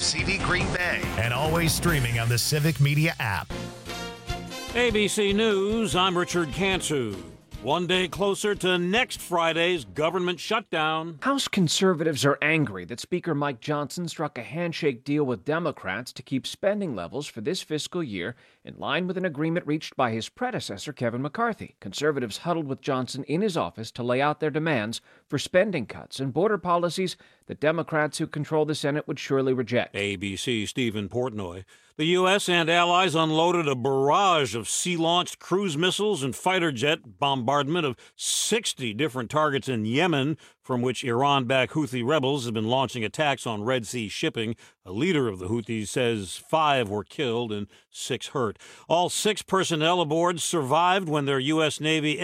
WCD Green Bay, and always streaming on the Civic Media app. ABC News, I'm Richard Cantu. One day closer to next Friday's government shutdown. House conservatives are angry that Speaker Mike Johnson struck a handshake deal with Democrats to keep spending levels for this fiscal year in line with an agreement reached by his predecessor, Kevin McCarthy. Conservatives huddled with Johnson in his office to lay out their demands for spending cuts and border policies that Democrats who control the Senate would surely reject. ABC Stephen Portnoy. The U.S. and allies unloaded a barrage of sea-launched cruise missiles and fighter jet bombardment of 60 different targets in Yemen, from which Iran-backed Houthi rebels have been launching attacks on Red Sea shipping. A leader of the Houthis says 5 were killed and 6 hurt. All 6 personnel aboard survived when their U.S. Navy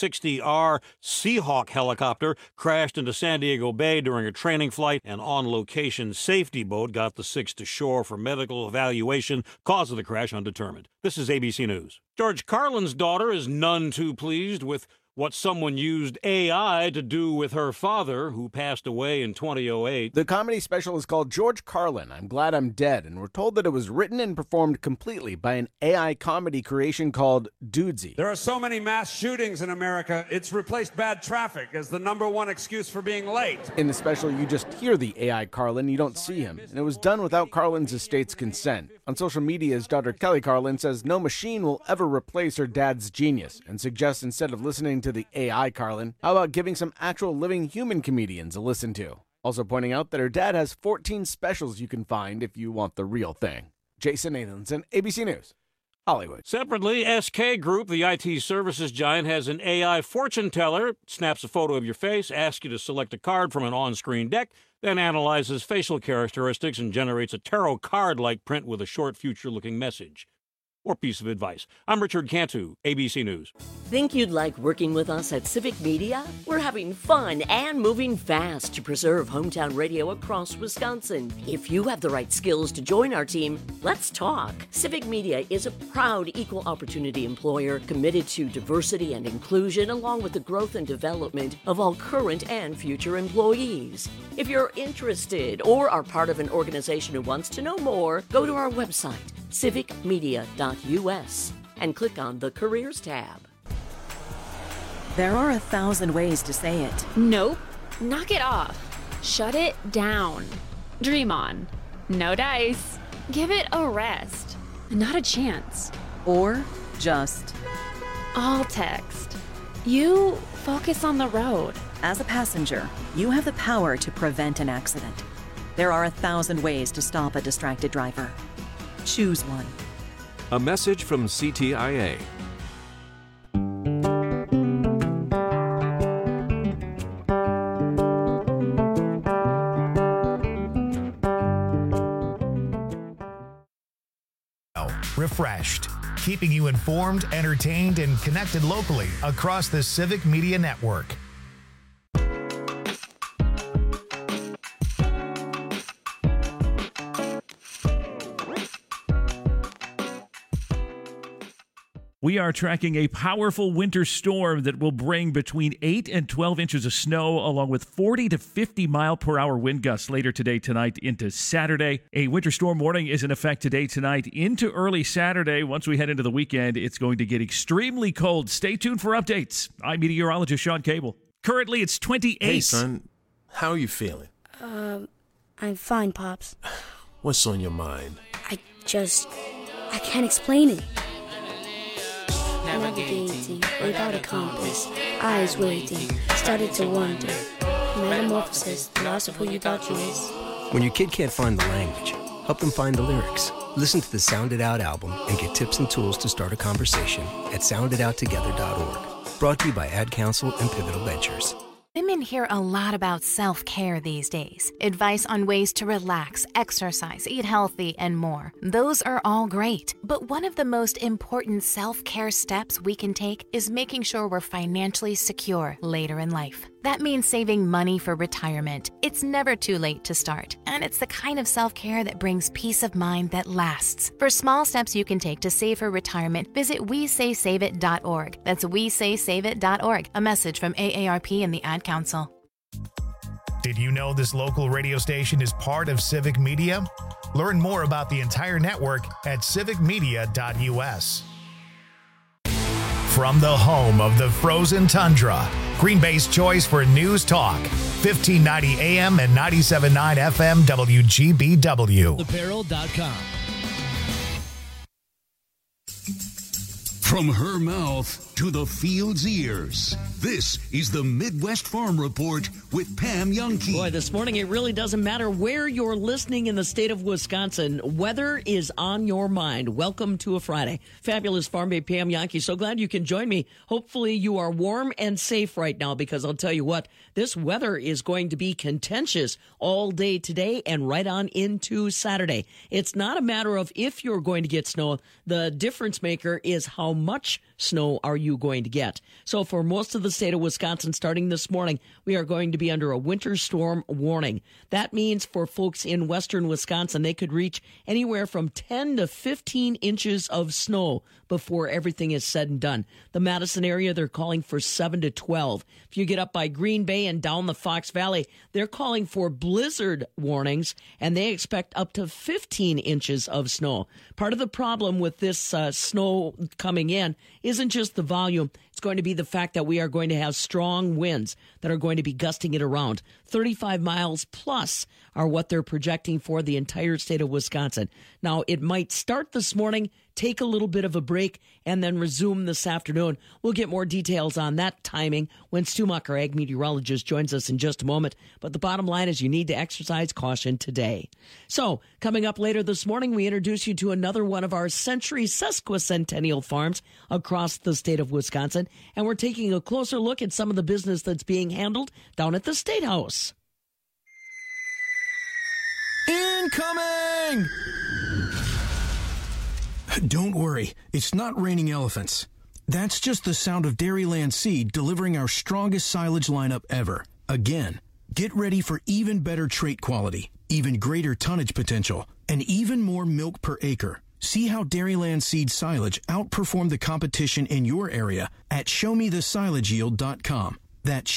MH-60R Seahawk helicopter crashed into San Diego Bay during a training flight. An on-location safety boat got the 6 to shore for medical evaluation. Cause of the crash undetermined. This is ABC News. George Carlin's daughter is none too pleased with what someone used AI to do with her father, who passed away in 2008. The comedy special is called George Carlin, I'm Glad I'm Dead, and we're told that it was written and performed completely by an AI comedy creation called Dudesy. There are so many mass shootings in America, it's replaced bad traffic as the #1 excuse for being late. In the special, you just hear the AI Carlin, you don't see him, and it was done without Carlin's estate's consent. On social media, his daughter Kelly Carlin says no machine will ever replace her dad's genius, and suggests instead of listening to the AI Carlin, how about giving some actual living human comedians a listen to? Also pointing out that her dad has 14 specials you can find if you want the real thing. Jason Nathanson, ABC News, Hollywood. Separately, SK Group, the IT services giant, has an AI fortune teller. Snaps a photo of your face, asks you to select a card from an on-screen deck, then analyzes facial characteristics and generates a tarot card-like print with a short future-looking message or piece of advice. I'm Richard Cantu, ABC News. Think you'd like working with us at Civic Media? We're having fun and moving fast to preserve hometown radio across Wisconsin. If you have the right skills to join our team, let's talk. Civic Media is a proud equal opportunity employer committed to diversity and inclusion, along with the growth and development of all current and future employees. If you're interested or are part of an organization who wants to know more, go to our website, civicmedia.us, and click on the Careers tab. There are 1,000 ways to say it. Nope. Knock it off. Shut it down. Dream on. No dice. Give it a rest. Not a chance. Or just All text. You focus on the road. as a passenger, you have the power to prevent an accident. There are 1,000 ways to stop a distracted driver. Choose one. A message from CTIA. Refreshed, keeping you informed, entertained, and connected locally across the Civic Media Network. We are tracking a powerful winter storm that will bring between 8 and 12 inches of snow, along with 40 to 50 mile per hour wind gusts later today, tonight into Saturday. A winter storm warning is in effect today, tonight into early Saturday. Once we head into the weekend, it's going to get extremely cold. Stay tuned for updates. I'm meteorologist Sean Cable. Currently, it's 28. Hey, son. How are you feeling? I'm fine, Pops. What's on your mind? I can't explain it. Navigating without a compass, eyes waiting, started to wonder. Metamorphosis, the loss of who you thought you was. When your kid can't find the language, help them find the lyrics. Listen to the Sound It Out album and get tips and tools to start a conversation at sounditouttogether.org. Brought to you by Ad Council and Pivotal Ventures. Women hear a lot about self-care these days. Advice on ways to relax, exercise, eat healthy, and more. Those are all great. But one of the most important self-care steps we can take is making sure we're financially secure later in life. That means saving money for retirement. It's never too late to start, and it's the kind of self-care that brings peace of mind that lasts. For small steps you can take to save for retirement, visit WeSaySaveIt.org. That's WeSaySaveIt.org. A message from AARP and the Ad Council. Did you know this local radio station is part of Civic Media? Learn more about the entire network at civicmedia.us. From the home of the frozen tundra, Green Bay's choice for news talk, 1590 AM and 97.9 FM WGBW. Apparel.com. From her mouth to the field's ears, this is the Midwest Farm Report with Pam Youngkey. Boy, this morning it really doesn't matter where you're listening in the state of Wisconsin. Weather is on your mind. Welcome to a Friday. Fabulous Farm Babe Pam Youngkey. So glad you can join me. Hopefully you are warm and safe right now, because I'll tell you what, this weather is going to be contentious all day today and right on into Saturday. It's not a matter of if you're going to get snow. The difference maker is how much snow are you going to get. So for most of the state of Wisconsin, starting this morning, we are going to be under a winter storm warning. That means for folks in western Wisconsin, they could reach anywhere from 10 to 15 inches of snow before everything is said and done. The Madison area, they're calling for 7 to 12. If you get up by Green Bay and down the Fox Valley, they're calling for blizzard warnings, and they expect up to 15 inches of snow. Part of the problem with this snow coming in isn't just the volume. It's going to be the fact that we are going to have strong winds that are going to be gusting it around. 35 miles plus are what they're projecting for the entire state of Wisconsin. Now, it might start this morning, take a little bit of a break, and then resume this afternoon. We'll get more details on that timing when Stu Muck, our ag meteorologist, joins us in just a moment. But the bottom line is you need to exercise caution today. So, coming up later this morning, we introduce you to another one of our century sesquicentennial farms across the state of Wisconsin. And we're taking a closer look at some of the business that's being handled down at the State House. Incoming! Don't worry, it's not raining elephants. That's just the sound of Dairyland Seed delivering our strongest silage lineup ever. Again, get ready for even better trait quality, even greater tonnage potential, and even more milk per acre. See how Dairyland Seed silage outperformed the competition in your area at showmethesilageyield.com. That's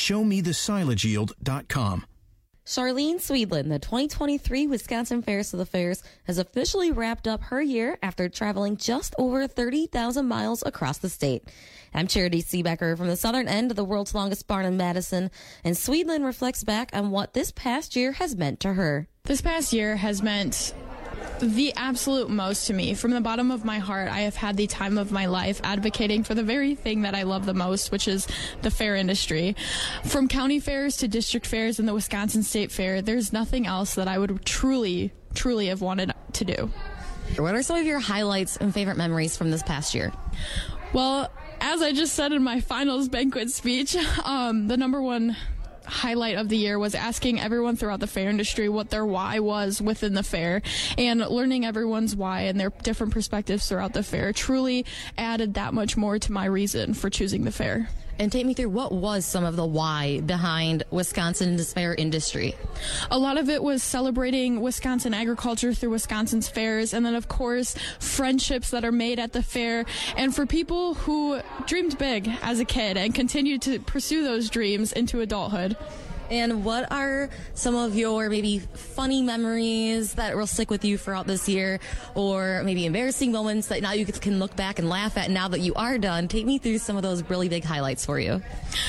showmethesilageyield.com. Charlene Sweedland, the 2023 Wisconsin Fairs of the Fairs, has officially wrapped up her year after traveling just over 30,000 miles across the state. I'm Charity Seebecker from the southern end of the world's longest barn in Madison, and Sweedland reflects back on what this past year has meant to her. This past year has meant the absolute most to me. From the bottom of my heart, I have had the time of my life advocating for the very thing that I love the most, which is the fair industry. From county fairs to district fairs and the Wisconsin State Fair, there's nothing else that I would truly have wanted to do. What are some of your highlights and favorite memories from this past year? Well, as I just said in my finals banquet speech, the number one highlight of the year was asking everyone throughout the fair industry what their why was within the fair, and learning everyone's why and their different perspectives throughout the fair truly added that much more to my reason for choosing the fair. And take me through, what was some of the why behind Wisconsin's fair industry? A lot of it was celebrating Wisconsin agriculture through Wisconsin's fairs, and then, of course, friendships that are made at the fair. And for people who dreamed big as a kid and continued to pursue those dreams into adulthood. And what are some of your maybe funny memories that will stick with you throughout this year, or maybe embarrassing moments that now you can look back and laugh at now that you are done? Take me through some of those really big highlights for you.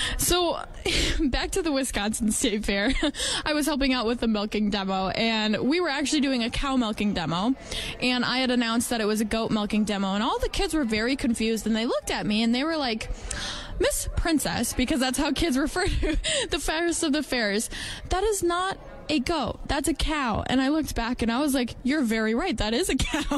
So back to the Wisconsin State Fair, I was helping out with the milking demo, and we were actually doing a cow milking demo, and I had announced that it was a goat milking demo, and all the kids were very confused, and they looked at me and they were like, Miss Princess, because that's how kids refer to the fairest of the fairs, that is not a goat, that's a cow. And I looked back and I was like, you're very right, that is a cow.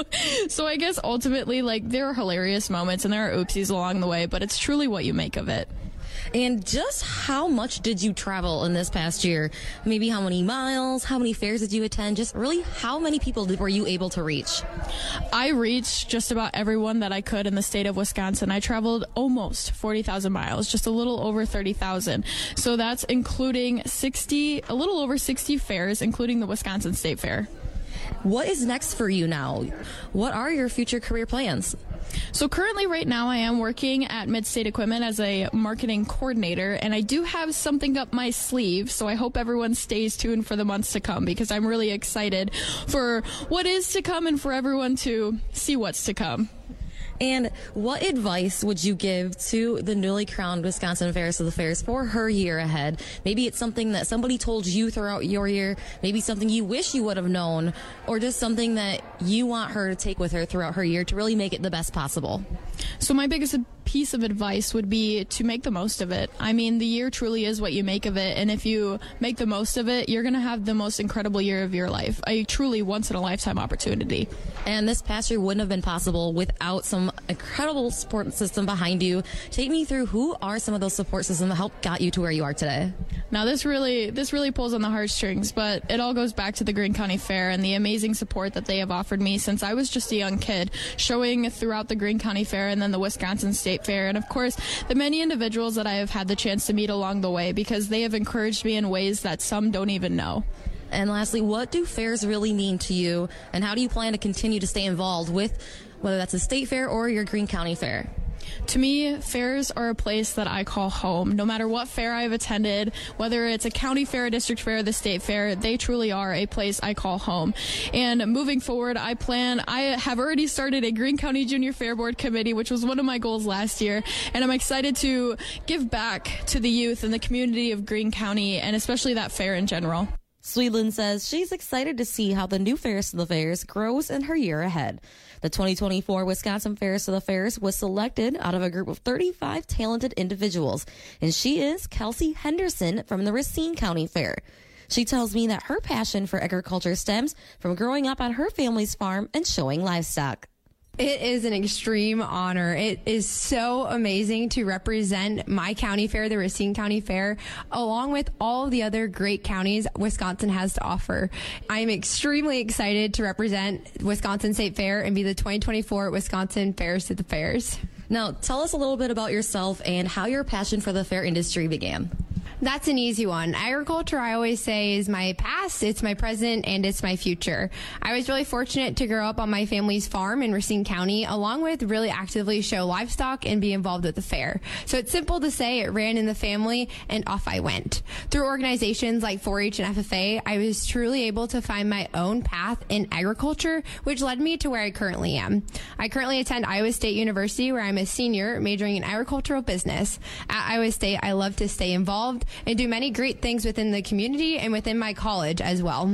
So I guess ultimately, like, there are hilarious moments and there are oopsies along the way, but it's truly what you make of it. And just how much did you travel in this past year? Maybe how many miles? How many fairs did you attend? Just really, how many people were you able to reach? I reached just about everyone that I could in the state of Wisconsin. I traveled almost 40,000 miles, just a little over 30,000. So that's including a little over 60 fairs, including the Wisconsin State Fair. What is next for you now? What are your future career plans? So currently right now I am working at Midstate Equipment as a marketing coordinator, and I do have something up my sleeve, so I hope everyone stays tuned for the months to come because I'm really excited for what is to come and for everyone to see what's to come. And what advice would you give to the newly crowned Wisconsin Fairest of the Fairs for her year ahead? Maybe it's something that somebody told you throughout your year, maybe something you wish you would have known, or just something that you want her to take with her throughout her year to really make it the best possible. So my biggest piece of advice would be to make the most of it. I mean, the year truly is what you make of it, and if you make the most of it, you're going to have the most incredible year of your life. A truly once-in-a-lifetime opportunity. And this past year wouldn't have been possible without some incredible support system behind you. Take me through who are some of those support systems that helped got you to where you are today. Now, this really pulls on the heartstrings, but it all goes back to the Greene County Fair and the amazing support that they have offered me since I was just a young kid, showing throughout the Greene County Fair and then the Wisconsin State Fair, and of course the many individuals that I have had the chance to meet along the way, because they have encouraged me in ways that some don't even know. And lastly, what do fairs really mean to you, and how do you plan to continue to stay involved with, whether that's a state fair or your Greene County Fair? To me, fairs are a place that I call home. No matter what fair I've attended, whether it's a county fair, a district fair, the state fair, they truly are a place I call home. And moving forward, I have already started a Greene County Junior Fair Board Committee, which was one of my goals last year. And I'm excited to give back to the youth and the community of Greene County, and especially that fair in general. Sweetland says she's excited to see how the new Fairest of the Fairs grows in her year ahead. The 2024 Wisconsin Fairest of the Fairs was selected out of a group of 35 talented individuals, and she is Kelsey Henderson from the Racine County Fair. She tells me that her passion for agriculture stems from growing up on her family's farm and showing livestock. It is an extreme honor. It is so amazing to represent my county fair, the Racine County Fair, along with all the other great counties Wisconsin has to offer. I'm extremely excited to represent Wisconsin State Fair and be the 2024 Wisconsin Fairest of the Fairs. Now, tell us a little bit about yourself and how your passion for the fair industry began. That's an easy one. Agriculture, I always say, is my past, it's my present, and it's my future. I was really fortunate to grow up on my family's farm in Racine County, along with really actively show livestock and be involved with the fair. So it's simple to say it ran in the family, and off I went. Through organizations like 4-H and FFA, I was truly able to find my own path in agriculture, which led me to where I currently am. I currently attend Iowa State University, where I'm a senior majoring in agricultural business. At Iowa State, I love to stay involved and do many great things within the community and within my college as well.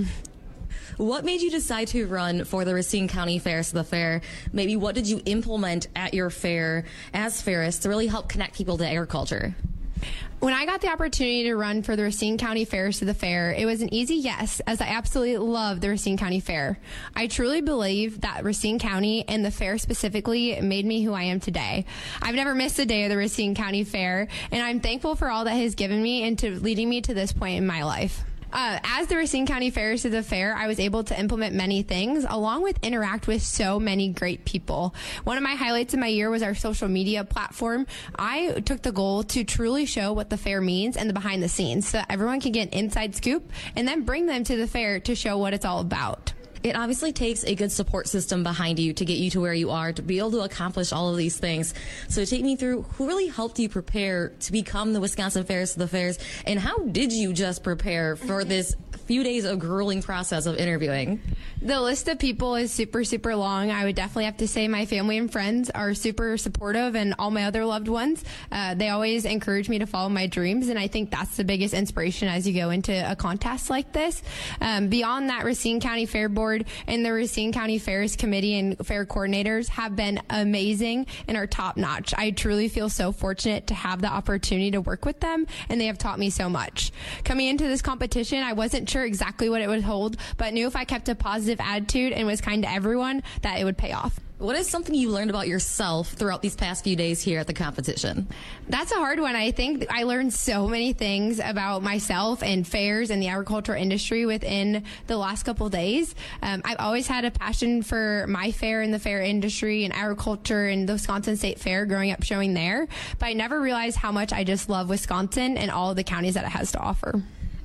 What made you decide to run for the Racine County Fairest of the Fair? Maybe what did you implement at your fair as fairest to really help connect people to agriculture? When I got the opportunity to run for the Racine County Fairest of the Fair, it was an easy yes, as I absolutely love the Racine County Fair. I truly believe that Racine County and the fair specifically made me who I am today. I've never missed a day of the Racine County Fair, and I'm thankful for all that has given me and to leading me to this point in my life. As the Racine County Fairest of the Fair, I was able to implement many things, along with interact with so many great people. One of my highlights of my year was our social media platform. I took the goal to truly show what the fair means and the behind the scenes, so that everyone can get an inside scoop and then bring them to the fair to show what it's all about. It obviously takes a good support system behind you to get you to where you are, to be able to accomplish all of these things. So take me through who really helped you prepare to become the Wisconsin Fairest of the Fairs, and how did you just prepare for this few days of grueling process of interviewing? The list of people is super, super long. I would definitely have to say my family and friends are super supportive, and all my other loved ones. They always encourage me to follow my dreams, and I think that's the biggest inspiration as you go into a contest like this. Beyond that, Racine County Fair Board and the Racine County Fairest Committee and fair coordinators have been amazing and are top notch. I truly feel so fortunate to have the opportunity to work with them, and they have taught me so much. Coming into this competition, I wasn't sure exactly what it would hold, but knew if I kept a positive attitude and was kind to everyone, that it would pay off. What is something you learned about yourself throughout these past few days here at the competition? That's a hard one. I think I learned so many things about myself and fairs and the agricultural industry within the last couple of days. I've always had a passion for my fair and the fair industry and agriculture and the Wisconsin State Fair growing up showing there, but I never realized how much I just love Wisconsin and all of the counties that it has to offer.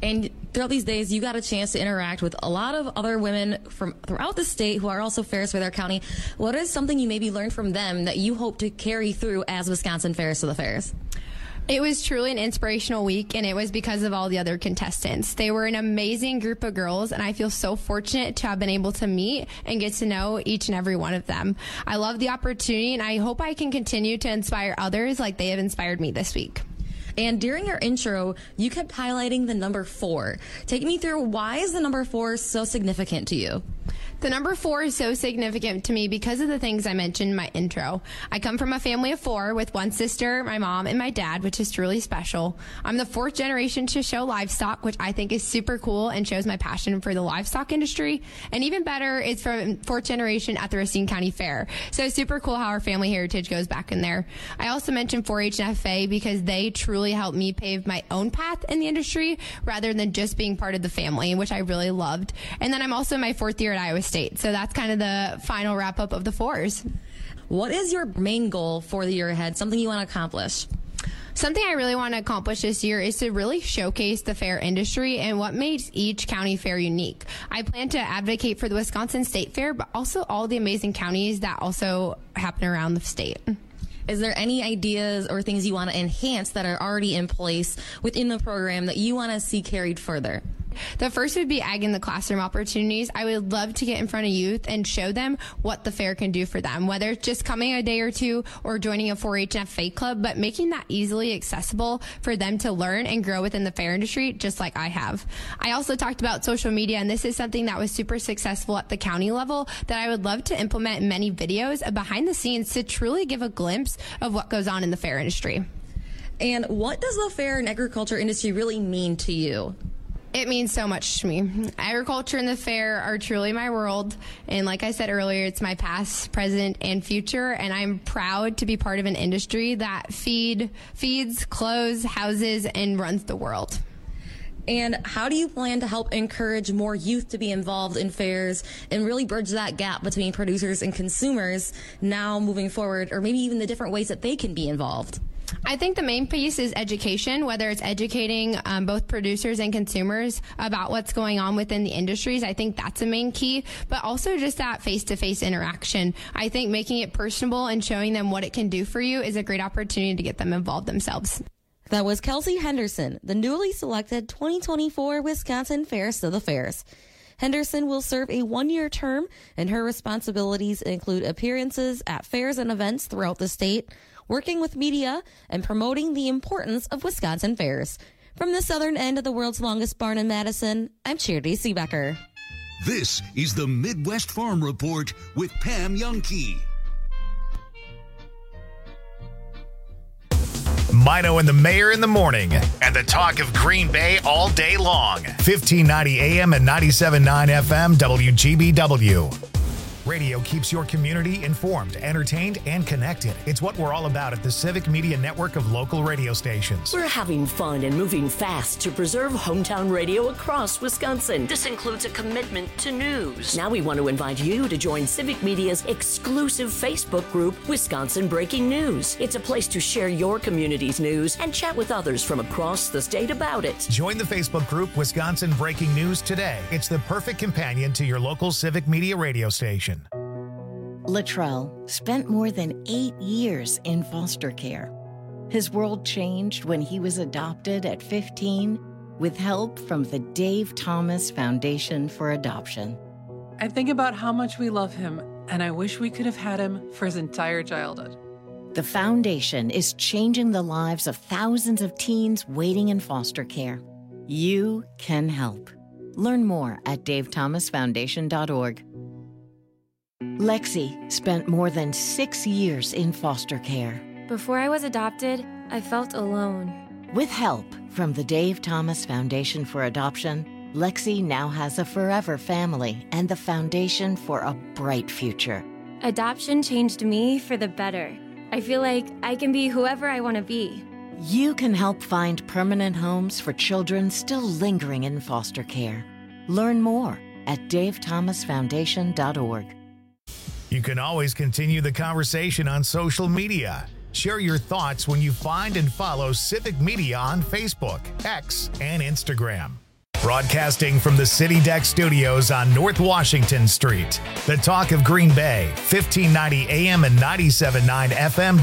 And throughout these days, you got a chance to interact with a lot of other women from throughout the state who are also fairs for their county. What is something you maybe learned from them that you hope to carry through as Wisconsin Fairs to the Fairs? It was truly an inspirational week, and it was because of all the other contestants. They were an amazing group of girls, and I feel so fortunate to have been able to meet and get to know each and every one of them. I love the opportunity, and I hope I can continue to inspire others like they have inspired me this week. And during your intro, you kept highlighting the number 4. Take me through, why is the number 4 so significant to you? The number 4 is so significant to me because of the things I mentioned in my intro. I come from a family of 4 with one sister, my mom, and my dad, which is truly special. I'm the 4th generation to show livestock, which I think is super cool and shows my passion for the livestock industry. And even better, it's from 4th generation at the Racine County Fair. So it's super cool how our family heritage goes back in there. I also mentioned 4-H and FFA because they truly helped me pave my own path in the industry rather than just being part of the family, which I really loved. And then I'm also in my 4th year at Iowa State. So that's kind of the final wrap up of the 4s. What is your main goal for the year ahead? Something you want to accomplish? Something I really want to accomplish this year is to really showcase the fair industry and what makes each county fair unique. I plan to advocate for the Wisconsin State Fair, but also all the amazing counties that also happen around the state. Is there any ideas or things you want to enhance that are already in place within the program that you want to see carried further? The first would be Ag in the Classroom opportunities. I would love to get in front of youth and show them what the fair can do for them, whether it's just coming a day or two or joining a 4-H and FFA club, but making that easily accessible for them to learn and grow within the fair industry, just like I have. I also talked about social media, and this is something that was super successful at the county level that I would love to implement in many videos behind the scenes to truly give a glimpse of what goes on in the fair industry. And what does the fair and agriculture industry really mean to you? It means so much to me. Agriculture and the fair are truly my world. And like I said earlier, it's my past, present, and future. And I'm proud to be part of an industry that feeds, clothes, houses, and runs the world. And how do you plan to help encourage more youth to be involved in fairs and really bridge that gap between producers and consumers now moving forward, or maybe even the different ways that they can be involved? I think the main piece is education, whether it's educating both producers and consumers about what's going on within the industries. I think that's a main key, but also just that face-to-face interaction. I think making it personable and showing them what it can do for you is a great opportunity to get them involved themselves. That was Kelsey Henderson, the newly selected 2024 Wisconsin Fairs to the Fairs. Henderson will serve a 1-year term, and her responsibilities include appearances at fairs and events throughout the state, working with media, and promoting the importance of Wisconsin fairs. From the southern end of the world's longest barn in Madison, I'm Charity Seebecker. This is the Midwest Farm Report with Pam Youngkey. Mino and the Mayor in the morning, and the talk of Green Bay all day long. 1590 AM and 97.9 FM WGBW. Radio keeps your community informed, entertained, and connected. It's what we're all about at the Civic Media Network of local radio stations. We're having fun and moving fast to preserve hometown radio across Wisconsin. This includes a commitment to news. Now we want to invite you to join Civic Media's exclusive Facebook group, Wisconsin Breaking News. It's a place to share your community's news and chat with others from across the state about it. Join the Facebook group, Wisconsin Breaking News today. It's the perfect companion to your local Civic Media radio station. Latrell spent more than 8 years in foster care. His world changed when he was adopted at 15 with help from the Dave Thomas Foundation for Adoption. I think about how much we love him, and I wish we could have had him for his entire childhood. The foundation is changing the lives of thousands of teens waiting in foster care. You can help. Learn more at davethomasfoundation.org. Lexi spent more than 6 years in foster care. Before I was adopted, I felt alone. With help from the Dave Thomas Foundation for Adoption, Lexi now has a forever family and the foundation for a bright future. Adoption changed me for the better. I feel like I can be whoever I want to be. You can help find permanent homes for children still lingering in foster care. Learn more at davethomasfoundation.org. You can always continue the conversation on social media. Share your thoughts when you find and follow Civic Media on Facebook, X, and Instagram. Broadcasting from the City Deck Studios on North Washington Street. The Talk of Green Bay, 1590 AM and 97.9 FM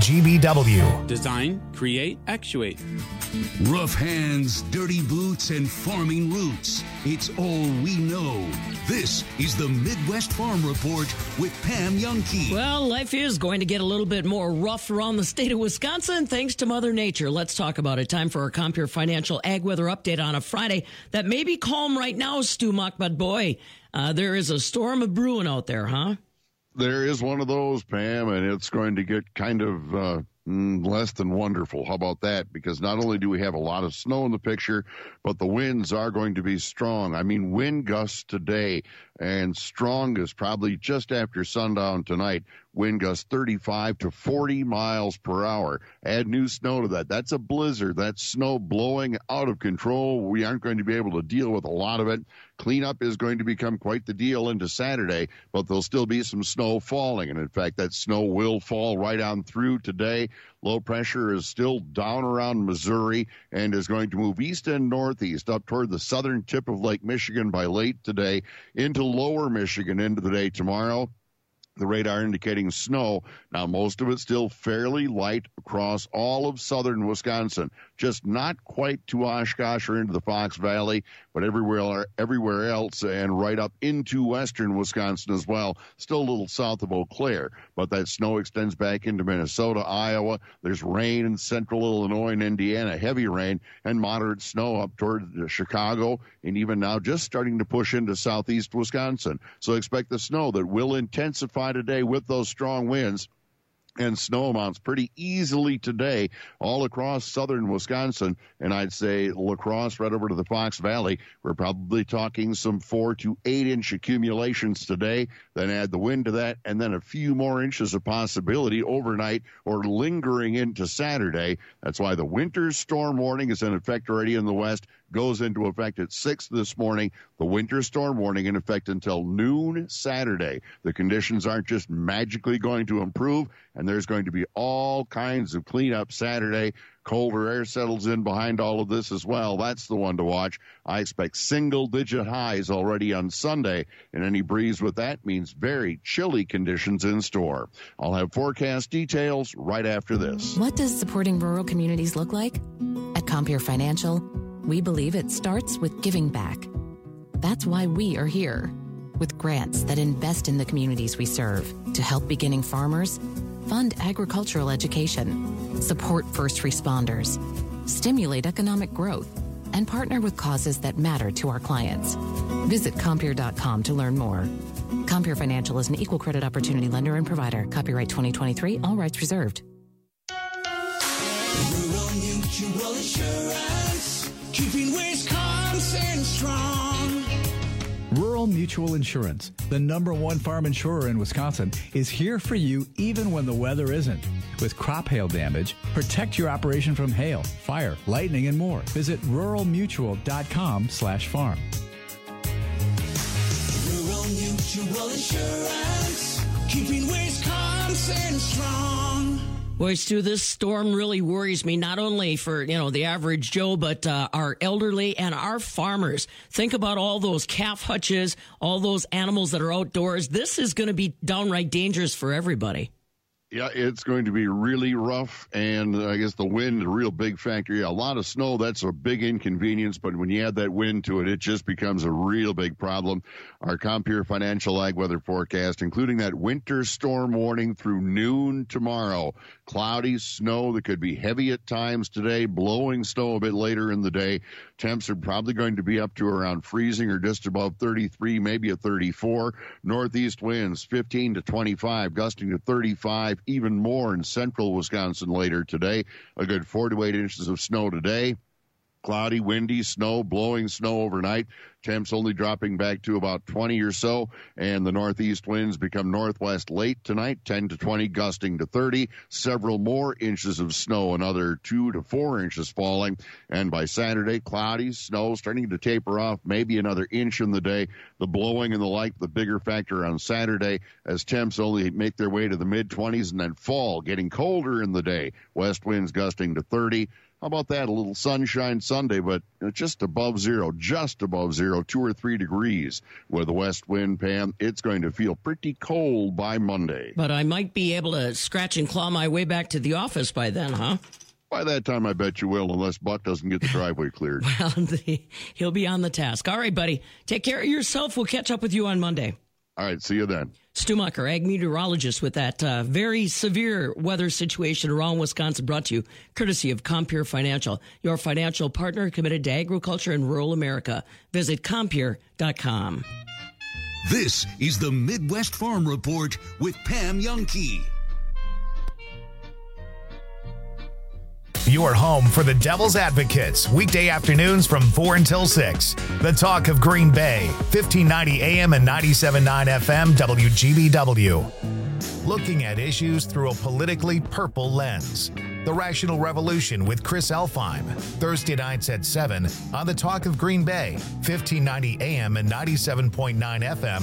WGBW. Design, create, actuate. Rough hands, dirty boots, and farming roots. It's all we know. This is the Midwest Farm Report with Pam Youngkey. Well, life is going to get a little bit more rough around the state of Wisconsin thanks to Mother Nature. Let's talk about it. Time for our Compeer Financial Ag Weather Update on a Friday. That may be calm right now, Stu Muck, but boy, there is a storm of brewing out there, huh? There is one of those, Pam, and it's going to get kind of less than wonderful. How about that? Because not only do we have a lot of snow in the picture, but the winds are going to be strong. I mean, wind gusts today and strongest probably just after sundown tonight. Wind gusts 35 to 40 miles per hour. Add new snow to that. That's a blizzard. That's snow blowing out of control. We aren't going to be able to deal with a lot of it. Cleanup is going to become quite the deal into Saturday, but there'll still be some snow falling. And in fact, that snow will fall right on through today. Low pressure is still down around Missouri and is going to move east and northeast up toward the southern tip of Lake Michigan by late today into lower Michigan into the day tomorrow. The radar indicating snow. Now, most of it still fairly light across all of southern Wisconsin, just not quite to Oshkosh or into the Fox Valley, but everywhere else and right up into western Wisconsin as well. Still a little south of Eau Claire, but that snow extends back into Minnesota, Iowa. There's rain in central Illinois and Indiana, heavy rain, and moderate snow up toward Chicago, and even now just starting to push into southeast Wisconsin. So expect the snow that will intensify today with those strong winds and snow amounts pretty easily today all across southern Wisconsin. And I'd say La Crosse right over to the Fox Valley. We're probably talking some 4 to 8 inch accumulations today. Then add the wind to that, and then a few more inches of possibility overnight or lingering into Saturday. That's why the winter storm warning is in effect already in the west. Goes into effect at 6 this morning. The winter storm warning in effect until noon Saturday. The conditions aren't just magically going to improve, and there's going to be all kinds of cleanup Saturday. Colder air settles in behind all of this as well. That's the one to watch. I expect single-digit highs already on Sunday, and any breeze with that means very chilly conditions in store. I'll have forecast details right after this. What does supporting rural communities look like? At Compeer Financial, we believe it starts with giving back. That's why we are here, with grants that invest in the communities we serve to help beginning farmers, fund agricultural education, support first responders, stimulate economic growth, and partner with causes that matter to our clients. Visit Compeer.com to learn more. Compeer Financial is an equal credit opportunity lender and provider. Copyright 2023, all rights reserved. Rural Mutual Insurance, keeping Wisconsin strong. Rural Mutual Insurance, the #1 farm insurer in Wisconsin, is here for you even when the weather isn't. With crop hail damage, protect your operation from hail, fire, lightning, and more. Visit ruralmutual.com/farm. Rural Mutual Insurance, keeping Wisconsin strong. Boy, Stu, this storm really worries me, not only for, the average Joe, but our elderly and our farmers. Think about all those calf hutches, all those animals that are outdoors. This is going to be downright dangerous for everybody. Yeah, it's going to be really rough, and I guess the wind, a real big factor. Yeah, a lot of snow, that's a big inconvenience, but when you add that wind to it, it just becomes a real big problem. Our Compeer Financial Ag Weather forecast, including that winter storm warning through noon tomorrow. Cloudy, snow that could be heavy at times today, blowing snow a bit later in the day. Temps are probably going to be up to around freezing or just above 33, maybe a 34. Northeast winds 15 to 25, gusting to 35, even more in central Wisconsin later today. A good 4 to 8 inches of snow today. Cloudy, windy, snow, blowing snow overnight. Temps only dropping back to about 20 or so, and the northeast winds become northwest late tonight, 10 to 20, gusting to 30. Several more inches of snow, another 2 to 4 inches falling. And by Saturday, cloudy, snow starting to taper off, maybe another inch in the day. The blowing and the like, the bigger factor on Saturday, as temps only make their way to the mid-20s and then fall, getting colder in the day. West winds gusting to 30. How about that? A little sunshine Sunday, but just above zero, 2 or 3 degrees with a west wind, Pam. It's going to feel pretty cold by Monday. But I might be able to scratch and claw my way back to the office by then, huh? By that time, I bet you will, unless Buck doesn't get the driveway cleared. Well, he'll be on the task. All right, buddy. Take care of yourself. We'll catch up with you on Monday. All right, see you then. Stu Mucker, ag meteorologist, with that very severe weather situation around Wisconsin, brought to you courtesy of Compeer Financial, your financial partner committed to agriculture and rural America. Visit Compeer.com. This is the Midwest Farm Report with Pam Jahnke. Your home for the Devil's Advocates, weekday afternoons from 4 until 6. The talk of Green Bay, 1590 AM and 97.9 FM, WGBW. Looking at issues through a politically purple lens. The Rational Revolution with Chris Elfheim, Thursday nights at 7 on the talk of Green Bay, 1590 AM and 97.9 FM,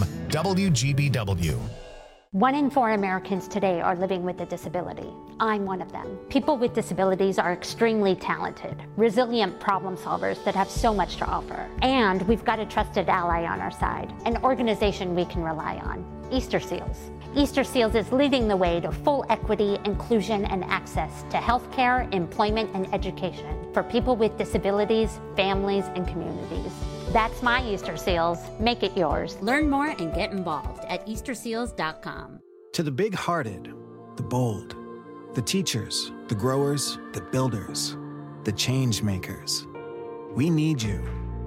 WGBW. 1 in 4 Americans today are living with a disability. I'm one of them. People with disabilities are extremely talented, resilient problem solvers that have so much to offer. And we've got a trusted ally on our side, an organization we can rely on, Easter Seals. Easter Seals is leading the way to full equity, inclusion, and access to healthcare, employment, and education for people with disabilities, families, and communities. That's my Easter Seals. Make it yours. Learn more and get involved at easterseals.com. To the big-hearted, the bold, the teachers, the growers, the builders, the change makers, we need you.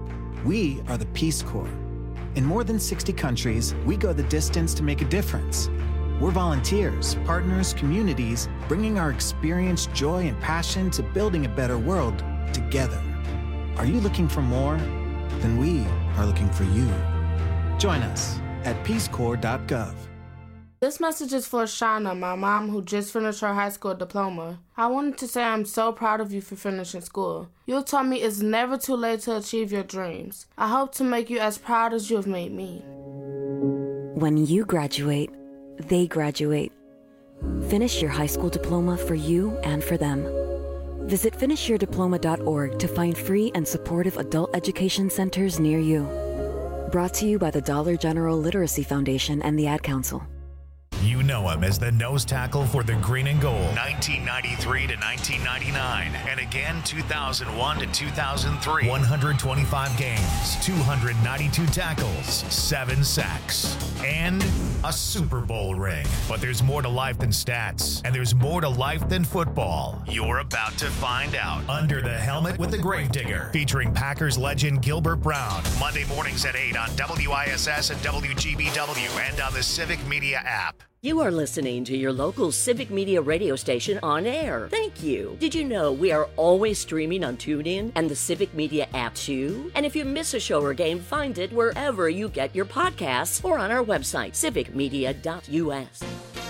We are the Peace Corps. In more than 60 countries, we go the distance to make a difference. We're volunteers, partners, communities, bringing our experience, joy, and passion to building a better world together. Are you looking for more? Then we are looking for you. Join us at peacecorps.gov. This message is for Shauna, my mom who just finished her high school diploma. I wanted to say I'm so proud of you for finishing school. You told me it's never too late to achieve your dreams. I hope to make you as proud as you have made me. When you graduate, they graduate. Finish your high school diploma for you and for them. Visit finishyourdiploma.org to find free and supportive adult education centers near you. Brought to you by the Dollar General Literacy Foundation and the Ad Council. You know him as the nose tackle for the Green and Gold, 1993 to 1999, and again 2001 to 2003. 125 games, 292 tackles, 7 sacks, and a Super Bowl ring. But there's more to life than stats, and there's more to life than football. You're about to find out. Under the Helmet with the Gravedigger, featuring Packers legend Gilbert Brown. Monday mornings at 8 on WISS and WGBW and on the Civic Media app. You are listening to your local Civic Media radio station on air. Thank you. Did you know we are always streaming on TuneIn and the Civic Media app too? And if you miss a show or game, find it wherever you get your podcasts or on our website, civicmedia.us.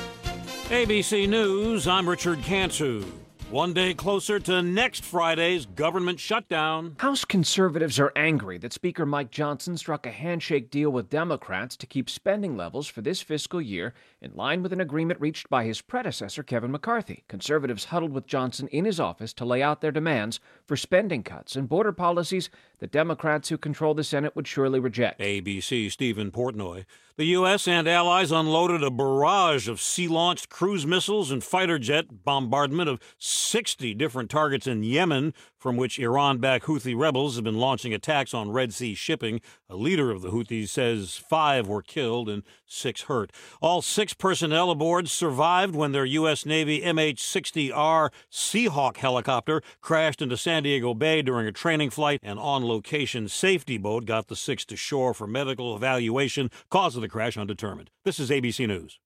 ABC News, I'm Richard Cantu. One day closer to next Friday's government shutdown. House conservatives are angry that Speaker Mike Johnson struck a handshake deal with Democrats to keep spending levels for this fiscal year in line with an agreement reached by his predecessor, Kevin McCarthy. Conservatives huddled with Johnson in his office to lay out their demands for spending cuts and border policies that Democrats who control the Senate would surely reject. ABC Stephen Portnoy. The U.S. and allies unloaded a barrage of sea-launched cruise missiles and fighter jet bombardment of 60 different targets in Yemen, from which Iran-backed Houthi rebels have been launching attacks on Red Sea shipping. A leader of the Houthis says 5 were killed and 6 hurt. All 6 personnel aboard survived when their U.S. Navy MH-60R Seahawk helicopter crashed into San Diego Bay during a training flight. An on-location safety boat got the 6 to shore for medical evaluation. Cause of the crash undetermined. This is ABC News.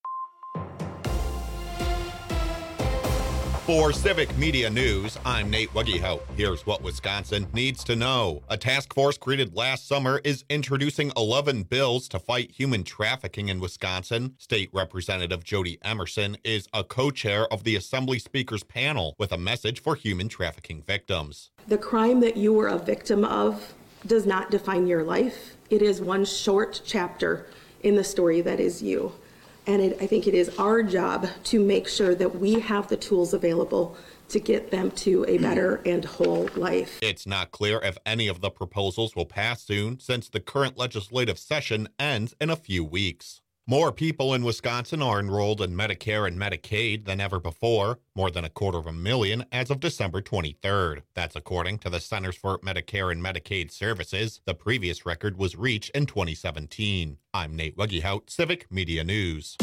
For Civic Media News, I'm Nate Wuggehout. Here's what Wisconsin needs to know. A task force created last summer is introducing 11 bills to fight human trafficking in Wisconsin. State Representative Jody Emerson is a co-chair of the Assembly Speakers panel with a message for human trafficking victims. The crime that you were a victim of does not define your life. It is one short chapter in the story that is you. And I think it is our job to make sure that we have the tools available to get them to a better and whole life. It's not clear if any of the proposals will pass soon, since the current legislative session ends in a few weeks. More people in Wisconsin are enrolled in Medicare and Medicaid than ever before, more than 250,000 as of December 23rd. That's according to the Centers for Medicare and Medicaid Services. The previous record was reached in 2017. I'm Nate Wuggehout, Civic Media News.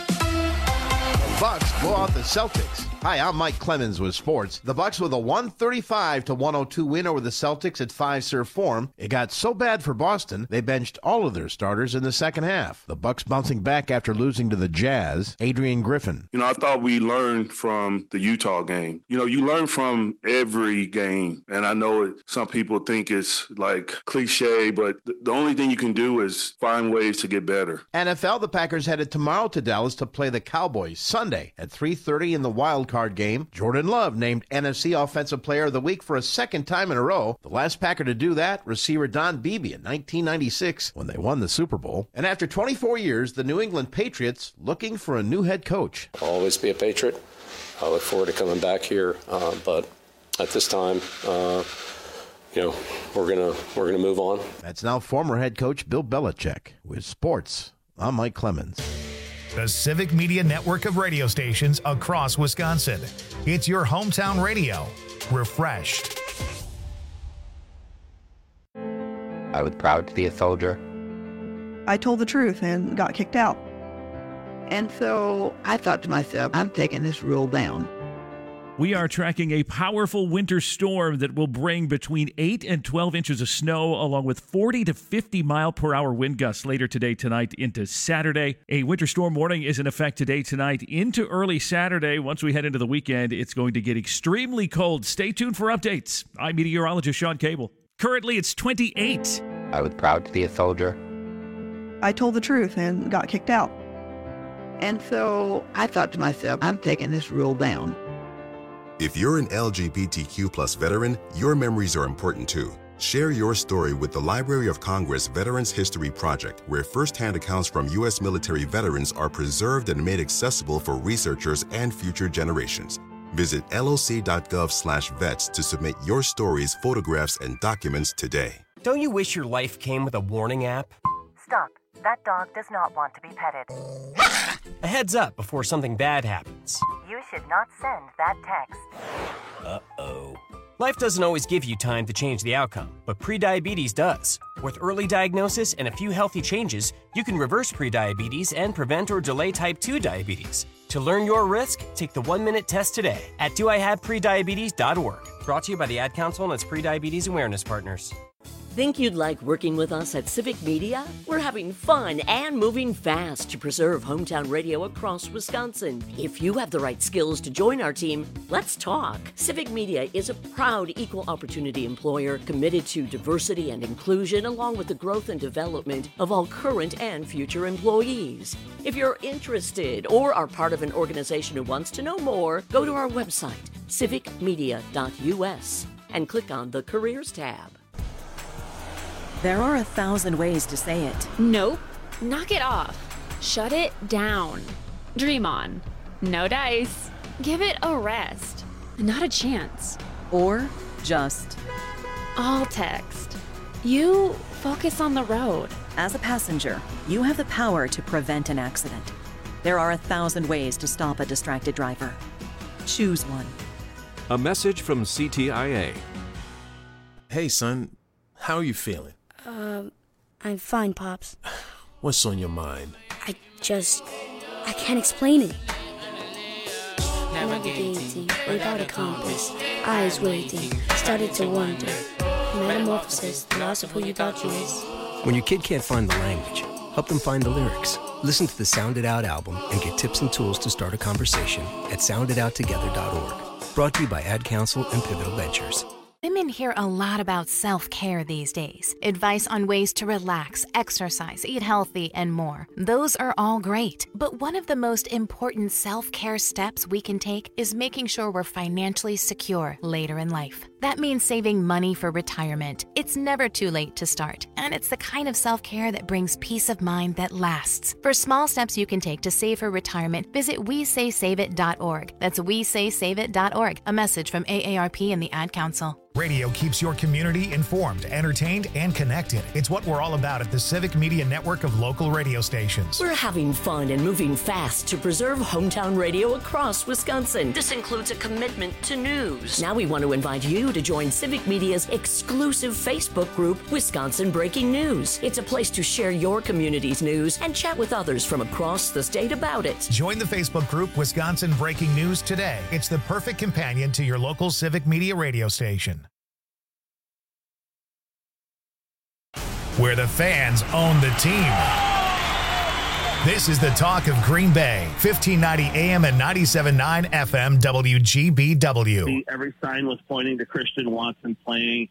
Bucks blow out the Celtics. Hi, I'm Mike Clemens with sports. The Bucks with a 135-102 win over the Celtics at Fiserv Forum. It got so bad for Boston, they benched all of their starters in the second half. The Bucks bouncing back after losing to the Jazz. Adrian Griffin. I thought we learned from the Utah game. You learn from every game, and I know some people think it's like cliche, but the only thing you can do is find ways to get better. NFL, the Packers headed tomorrow to Dallas to play the Cowboys Sunday at 3:30 in the wild card game. Jordan Love named NFC Offensive Player of the Week for a second time in a row. The last Packer to do that, receiver Don Beebe in 1996 when they won the Super Bowl. And after 24 years, the New England Patriots looking for a new head coach. I'll always be a Patriot. I look forward to coming back here, but at this time, we're gonna move on. That's now former head coach Bill Belichick. With sports, I'm Mike Clemens. The Civic Media network of radio stations across Wisconsin. It's your hometown radio. Refreshed. I was proud to be a soldier. I told the truth and got kicked out. And so I thought to myself, I'm taking this rule down. We are tracking a powerful winter storm that will bring between 8 and 12 inches of snow, along with 40 to 50 mile per hour wind gusts later today, tonight into Saturday. A winter storm warning is in effect today, tonight into early Saturday. Once we head into the weekend, it's going to get extremely cold. Stay tuned for updates. I'm meteorologist Sean Cable. Currently, it's 28. I was proud to be a soldier. I told the truth and got kicked out. And so I thought to myself, I'm taking this rule down. If you're an LGBTQ+ veteran, your memories are important too. Share your story with the Library of Congress Veterans History Project, where firsthand accounts from U.S. military veterans are preserved and made accessible for researchers and future generations. Visit loc.gov/vets to submit your stories, photographs, and documents today. Don't you wish your life came with a warning app? Stop. That dog does not want to be petted. A heads up before something bad happens. You should not send that text. Uh-oh. Life doesn't always give you time to change the outcome, but prediabetes does. With early diagnosis and a few healthy changes, you can reverse prediabetes and prevent or delay type 2 diabetes. To learn your risk, take the 1-minute test today at doihaveprediabetes.org. Brought to you by the Ad Council and its prediabetes awareness partners. Think you'd like working with us at Civic Media? We're having fun and moving fast to preserve hometown radio across Wisconsin. If you have the right skills to join our team, let's talk. Civic Media is a proud equal opportunity employer committed to diversity and inclusion, along with the growth and development of all current and future employees. If you're interested or are part of an organization who wants to know more, go to our website, civicmedia.us, and click on the Careers tab. There are 1,000 ways to say it. Nope. Knock it off. Shut it down. Dream on. No dice. Give it a rest. Not a chance. Or just. All text. You focus on the road. As a passenger, you have the power to prevent an accident. There are 1,000 ways to stop a distracted driver. Choose one. A message from CTIA. Hey, son. How are you feeling? I'm fine, Pops. What's on your mind? I can't explain it. Navigating without a compass, eyes waiting, started to wonder. Metamorphosis, the loss of who you thought you was. When your kid can't find the language, help them find the lyrics. Listen to the Sound It Out album and get tips and tools to start a conversation at sounditouttogether.org. Brought to you by Ad Council and Pivotal Ventures. I Women hear a lot about self-care these days. Advice on ways to relax, exercise, eat healthy, and more. Those are all great. But one of the most important self-care steps we can take is making sure we're financially secure later in life. That means saving money for retirement. It's never too late to start, and it's the kind of self-care that brings peace of mind that lasts. For small steps you can take to save for retirement, visit WeSaySaveIt.org. That's WeSaySaveIt.org. A message from AARP and the Ad Council. Radio keeps your community informed, entertained, and connected. It's what we're all about at the Civic Media Network of local radio stations. We're having fun and moving fast to preserve hometown radio across Wisconsin. This includes a commitment to news. Now we want to invite you to join Civic Media's exclusive Facebook group, Wisconsin Breaking News. It's a place to share your community's news and chat with others from across the state about it. Join the Facebook group, Wisconsin Breaking News, today. It's the perfect companion to your local Civic Media radio station, where the fans own the team. This is the talk of Green Bay, 1590 AM and 97.9 FM WGBW. Every sign was pointing to Christian Watson playing.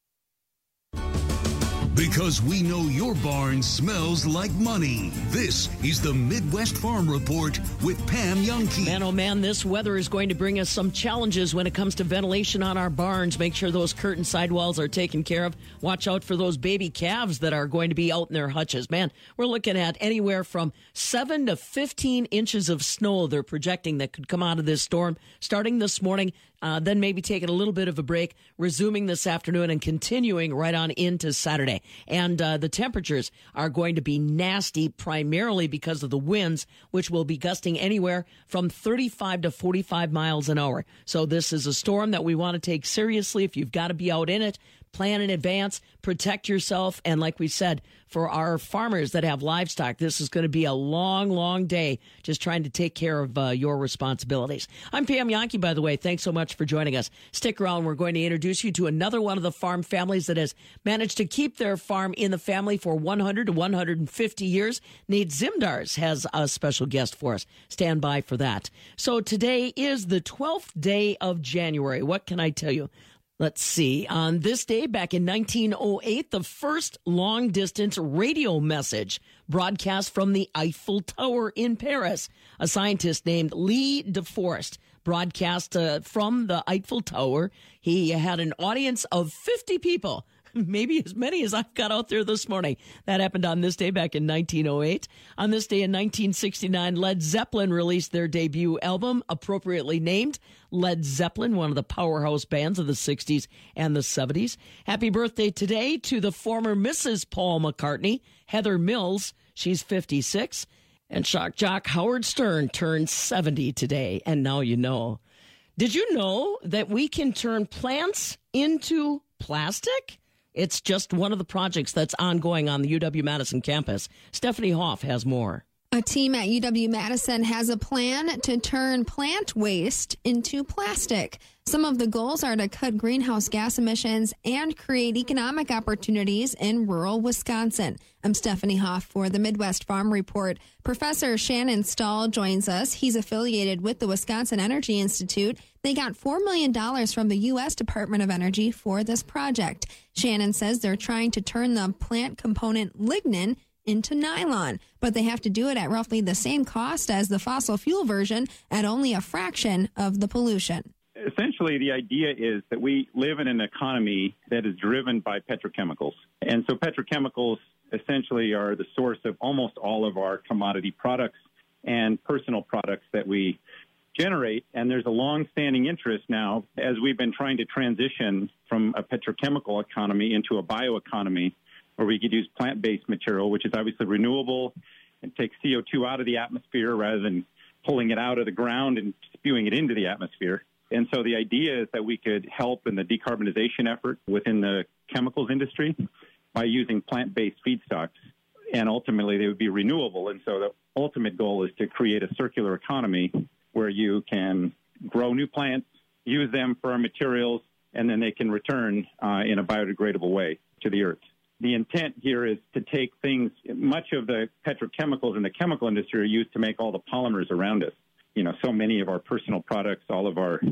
Because we know your barn smells like money. This is the Midwest Farm Report with Pam Youngkey. Man, oh man, this weather is going to bring us some challenges when it comes to ventilation on our barns. Make sure those curtain sidewalls are taken care of. Watch out for those baby calves that are going to be out in their hutches. Man, we're looking at anywhere from 7 to 15 inches of snow they're projecting that could come out of this storm starting this morning. Then maybe taking a little bit of a break, resuming this afternoon and continuing right on into Saturday. And the temperatures are going to be nasty, primarily because of the winds, which will be gusting anywhere from 35 to 45 miles an hour. So this is a storm that we want to take seriously. If you've got to be out in it, plan in advance, protect yourself. And like we said, for our farmers that have livestock, this is going to be a long, long day just trying to take care of your responsibilities. I'm Pam Youngkey, by the way. Thanks so much for joining us. Stick around. We're going to introduce you to another one of the farm families that has managed to keep their farm in the family for 100 to 150 years. Nate Zimdars has a special guest for us. Stand by for that. So today is the 12th day of January. What can I tell you? Let's see. On this day, back in 1908, the first long-distance radio message broadcast from the Eiffel Tower in Paris. A scientist named Lee DeForest broadcast from the Eiffel Tower. He had an audience of 50 people, maybe as many as I've got out there this morning. That happened on this day back in 1908. On this day in 1969, Led Zeppelin released their debut album, appropriately named Led Zeppelin, one of the powerhouse bands of the 60s and the 70s. Happy birthday today to the former Mrs. Paul McCartney, Heather Mills. She's 56. And shock jock Howard Stern turned 70 today. And now you know. Did you know that we can turn plants into plastic? It's just one of the projects that's ongoing on the UW-Madison campus. Stephanie Hoff has more. A team at UW-Madison has a plan to turn plant waste into plastic. Some of the goals are to cut greenhouse gas emissions and create economic opportunities in rural Wisconsin. I'm Stephanie Hoff for the Midwest Farm Report. Professor Shannon Stahl joins us. He's affiliated with the Wisconsin Energy Institute. They got $4 million from the U.S. Department of Energy for this project. Shannon says they're trying to turn the plant component lignin into nylon, but they have to do it at roughly the same cost as the fossil fuel version at only a fraction of the pollution. Essentially, the idea is that we live in an economy that is driven by petrochemicals. And so petrochemicals essentially are the source of almost all of our commodity products and personal products that we generate. And there's a long-standing interest now, as we've been trying to transition from a petrochemical economy into a bioeconomy, where we could use plant-based material, which is obviously renewable and takes CO2 out of the atmosphere rather than pulling it out of the ground and spewing it into the atmosphere. And so the idea is that we could help in the decarbonization effort within the chemicals industry by using plant-based feedstocks. And ultimately, they would be renewable. And so the ultimate goal is to create a circular economy where you can grow new plants, use them for our materials, and then they can return in a biodegradable way to the earth. The intent here is to take things, much of the petrochemicals in the chemical industry are used to make all the polymers around us. You know, so many of our personal products, all of our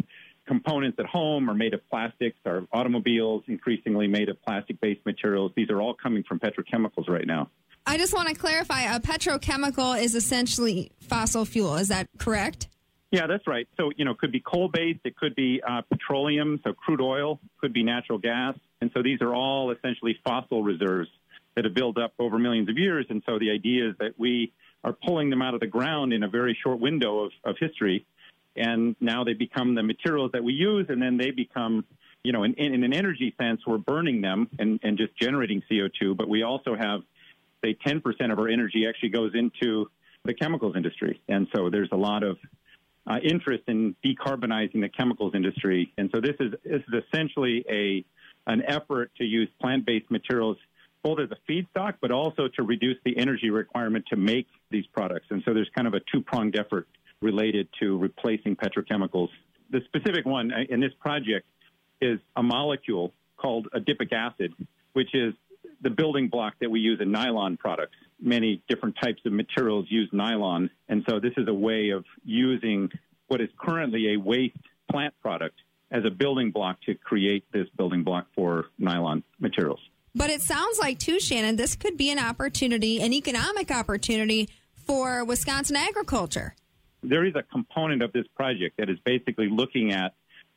components at home are made of plastics. Our automobiles increasingly made of plastic-based materials. These are all coming from petrochemicals right now. I just want to clarify, a petrochemical is essentially fossil fuel. Is that correct? Yeah, that's right. So, it could be coal-based. It could be petroleum, so crude oil, could be natural gas. And so these are all essentially fossil reserves that have built up over millions of years. And so the idea is that we are pulling them out of the ground in a very short window of history. And now they become the materials that we use, and then they become, in an energy sense, we're burning them and just generating CO2. But we also have, say, 10% of our energy actually goes into the chemicals industry. And so there's a lot of interest in decarbonizing the chemicals industry. And so this is essentially an effort to use plant-based materials both as a feedstock, but also to reduce the energy requirement to make these products. And so there's kind of a two-pronged effort related to replacing petrochemicals. The specific one in this project is a molecule called adipic acid, which is the building block that we use in nylon products. Many different types of materials use nylon, and so this is a way of using what is currently a waste plant product as a building block to create this building block for nylon materials. But it sounds like, too, Shannon, this could be an opportunity, an economic opportunity for Wisconsin agriculture. There is a component of this project that is basically looking at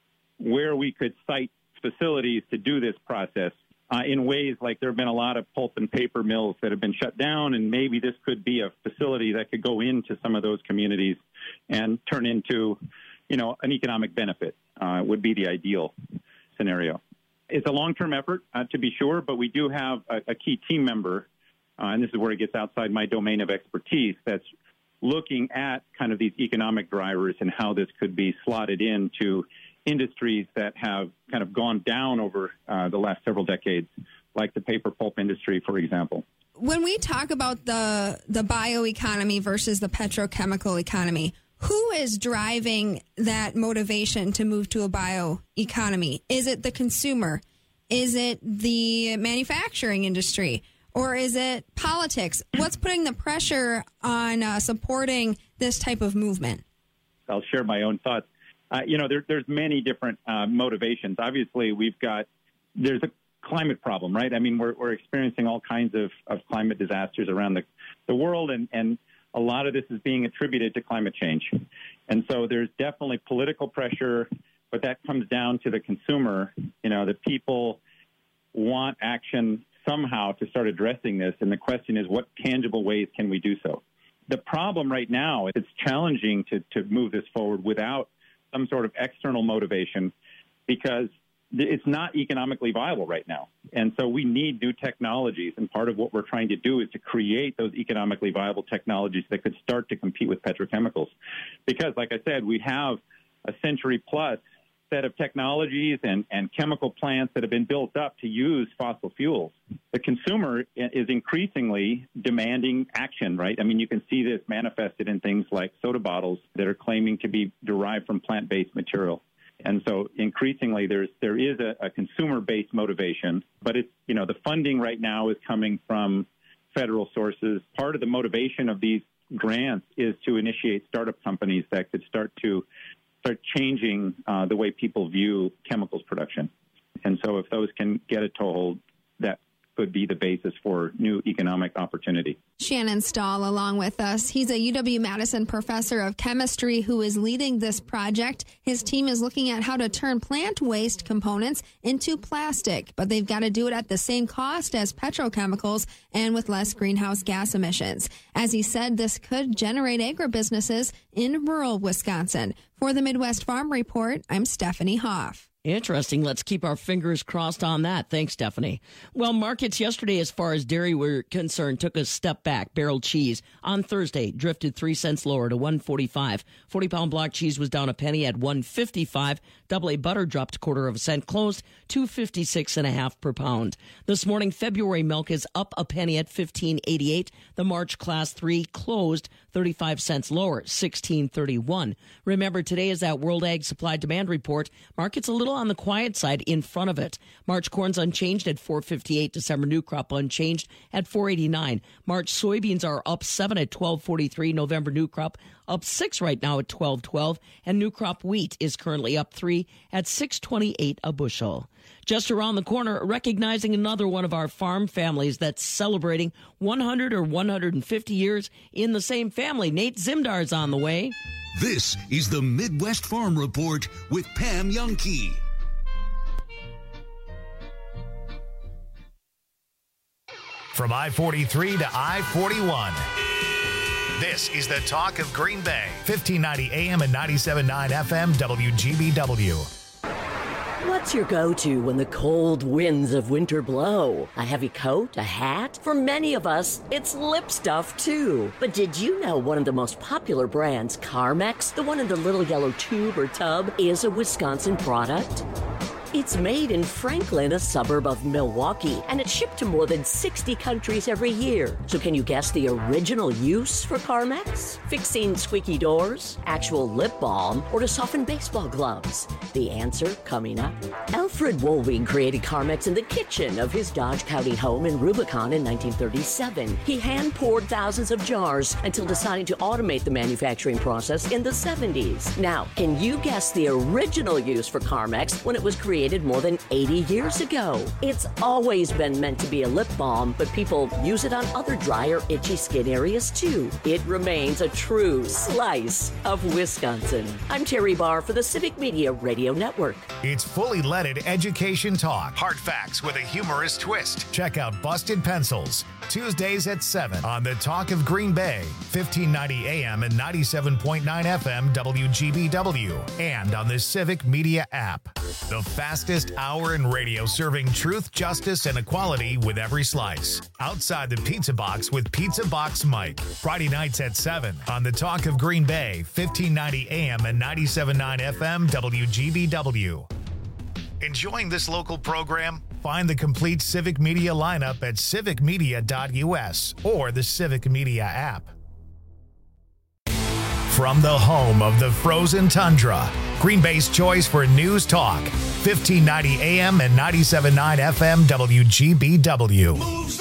where we could site facilities to do this process in ways like there have been a lot of pulp and paper mills that have been shut down, and maybe this could be a facility that could go into some of those communities and turn into, an economic benefit would be the ideal scenario. It's a long-term effort, to be sure, but we do have a key team member, and this is where it gets outside my domain of expertise, that's looking at kind of these economic drivers and how this could be slotted into industries that have kind of gone down over the last several decades, like the paper pulp industry, for example. When we talk about the bioeconomy versus the petrochemical economy, who is driving that motivation to move to a bioeconomy? Is it the consumer? Is it the manufacturing industry? Or is it politics? What's putting the pressure on supporting this type of movement? I'll share my own thoughts. There's many different motivations. Obviously, there's a climate problem, right? I mean, we're experiencing all kinds of climate disasters around the world, and a lot of this is being attributed to climate change. And so there's definitely political pressure, but that comes down to the consumer. The people want action somehow to start addressing this, and the question is, what tangible ways can we do so? The problem right now, it's challenging to move this forward without some sort of external motivation because it's not economically viable right now. And so we need new technologies, and part of what we're trying to do is to create those economically viable technologies that could start to compete with petrochemicals. Because, like I said, we have a century-plus set of technologies and chemical plants that have been built up to use fossil fuels. The consumer is increasingly demanding action, right? I mean, you can see this manifested in things like soda bottles that are claiming to be derived from plant-based material. And so increasingly there is a consumer-based motivation, but it's, the funding right now is coming from federal sources. Part of the motivation of these grants is to initiate startup companies that could start changing the way people view chemicals production. And so if those can get a toehold, that could be the basis for new economic opportunity. Shannon Stahl along with us. He's a UW-Madison professor of chemistry who is leading this project. His team is looking at how to turn plant waste components into plastic, but they've got to do it at the same cost as petrochemicals and with less greenhouse gas emissions. As he said, this could generate agribusinesses in rural Wisconsin. For the Midwest Farm Report, I'm Stephanie Hoff. Interesting. Let's keep our fingers crossed on that. Thanks, Stephanie. Well, markets yesterday, as far as dairy were concerned, took a step back. Barrel cheese on Thursday drifted 3 cents lower to $1.45. 40-pound block cheese was down a penny at $1.55. Double A butter dropped 1/4 cent, closed $2.56.5 per pound. This morning, February milk is up a penny at $15.88. The March Class 3 closed 35 cents lower, $16.31. Remember, today is that World Ag Supply Demand Report. Market's a little on the quiet side in front of it. March corn's unchanged at $4.58. December new crop unchanged at $4.89. March soybeans are up 7 at $12.43. November new crop up 6 right now at $12.12. And new crop wheat is currently up 3 at $6.28 a bushel. Just around the corner, recognizing another one of our farm families that's celebrating 100 or 150 years in the same family. Nate Zimdar's on the way. This is the Midwest Farm Report with Pam Youngkey. From I-43 to I-41. This is the talk of Green Bay. 1590 AM and 97.9 FM WGBW. What's your go-to when the cold winds of winter blow? A heavy coat? A hat? For many of us, it's lip stuff too. But did you know one of the most popular brands, Carmex, the one in the little yellow tube or tub, is a Wisconsin product? It's made in Franklin, a suburb of Milwaukee, and it's shipped to more than 60 countries every year. So can you guess the original use for Carmex? Fixing squeaky doors, actual lip balm, or to soften baseball gloves? The answer coming up. Alfred Wolving created Carmex in the kitchen of his Dodge County home in Rubicon in 1937. He hand-poured thousands of jars until deciding to automate the manufacturing process in the 70s. Now, can you guess the original use for Carmex when it was created more than 80 years ago? It's always been meant to be a lip balm, but people use it on other dry or itchy skin areas too. It remains a true slice of Wisconsin. I'm Terry Barr for the Civic Media Radio Network. It's fully leaded education talk. Hard facts with a humorous twist. Check out Busted Pencils, Tuesdays at 7 on the Talk of Green Bay, 1590 AM and 97.9 FM WGBW, and on the Civic Media app. The fastest hour in radio, serving truth, justice, and equality with every slice. Outside the Pizza Box with Pizza Box Mike. Friday nights at 7 on the Talk of Green Bay, 1590 AM and 97.9 FM WGBW. Enjoying this local program? Find the complete Civic Media lineup at civicmedia.us or the Civic Media app. From the home of the frozen tundra, Green Bay's choice for news talk, 1590 AM and 97.9 FM WGBW.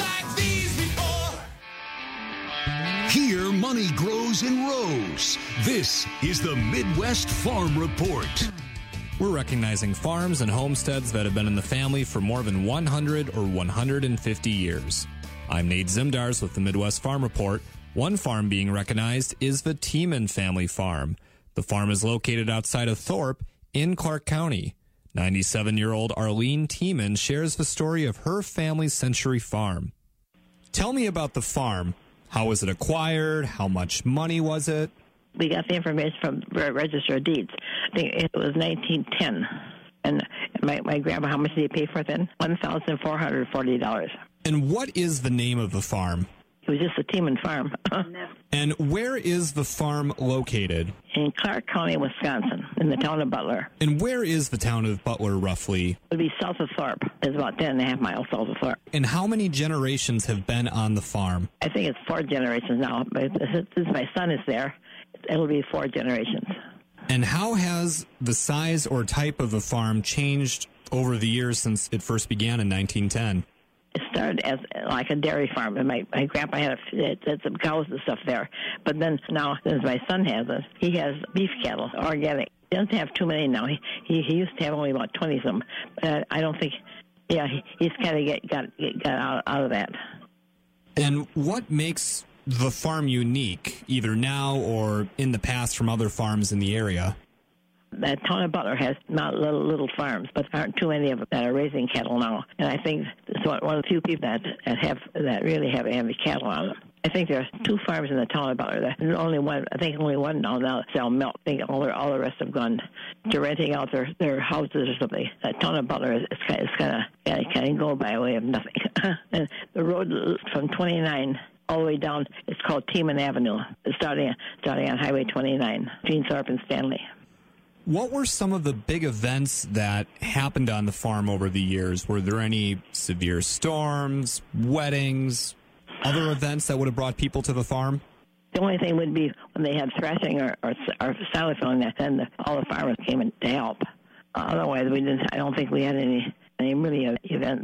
Here, money grows in rows. This is the Midwest Farm Report. We're recognizing farms and homesteads that have been in the family for more than 100 or 150 years. I'm Nate Zimdars with the Midwest Farm Report. One farm being recognized is the Tiemann family farm. The farm is located outside of Thorpe in Clark County. 97-year-old Arlene Tiemann shares the story of her family's century farm. Tell me about the farm. How was it acquired? How much money was it? We got the information from the Register of Deeds. I think it was 1910. And my grandpa, how much did he pay for it then? $1,440. And what is the name of the farm? It was just a Tiemann farm. And where is the farm located? In Clark County, Wisconsin, in the town of Butler. And where is the town of Butler, roughly? It would be south of Thorpe. It's about 10.5 miles south of Thorpe. And how many generations have been on the farm? I think it's 4 generations now. But since my son is there, it'll be 4 generations. And how has the size or type of the farm changed over the years since it first began in 1910? It started as like a dairy farm, and my grandpa had some cows and stuff there. But then now, since my son has it, he has beef cattle, organic. He doesn't have too many now. He used to have only about 20-some. But I don't think, he's kind of got out of that. And what makes the farm unique, either now or in the past from other farms in the area? That town of Butler has not little farms, but there aren't too many of them that are raising cattle now. And I think it's one of the few people that really have the cattle on them. I think there are 2 farms in the town of Butler. There's only one. I think only one now sell milk. I think all the rest have gone to renting out their houses or something. That town of Butler is kind of go by way of nothing. And the road from 29 all the way down, it's called Tiemann Avenue, starting on Highway 29, between Thorpe and Stanley. What were some of the big events that happened on the farm over the years? Were there any severe storms, weddings, other events that would have brought people to the farm? The only thing would be when they had threshing or silage filling, then all the farmers came in to help. Otherwise, we didn't. I don't think we had any really events.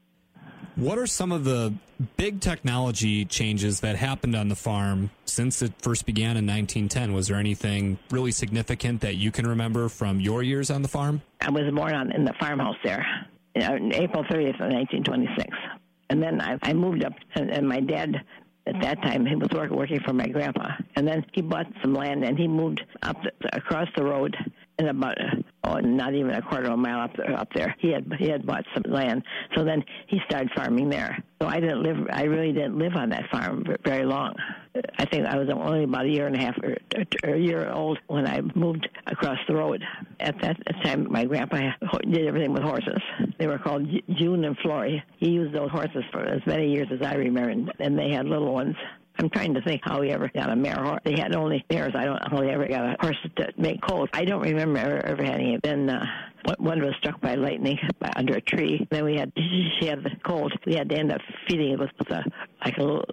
What are some of the big technology changes that happened on the farm since it first began in 1910? Was there anything really significant that you can remember from your years on the farm? I was born in the farmhouse there on April 30th of 1926. And then I moved up, and my dad, at that time, he was working for my grandpa. And then he bought some land, and he moved across the road in about not even a quarter of a mile up there. He had bought some land, so then he started farming there. So I really didn't live on that farm very long. I think I was only about a year and a half or a year old when I moved across the road. At that time, my grandpa did everything with horses. They were called June and Flory. He used those horses for as many years as I remember, and they had little ones. I'm trying to think how he ever got a mare horse. They had only mares. I don't know how he ever got a horse to make colts. I don't remember ever having it. Then one was struck by lightning under a tree. Then she had the colt. We had to end up feeding it with like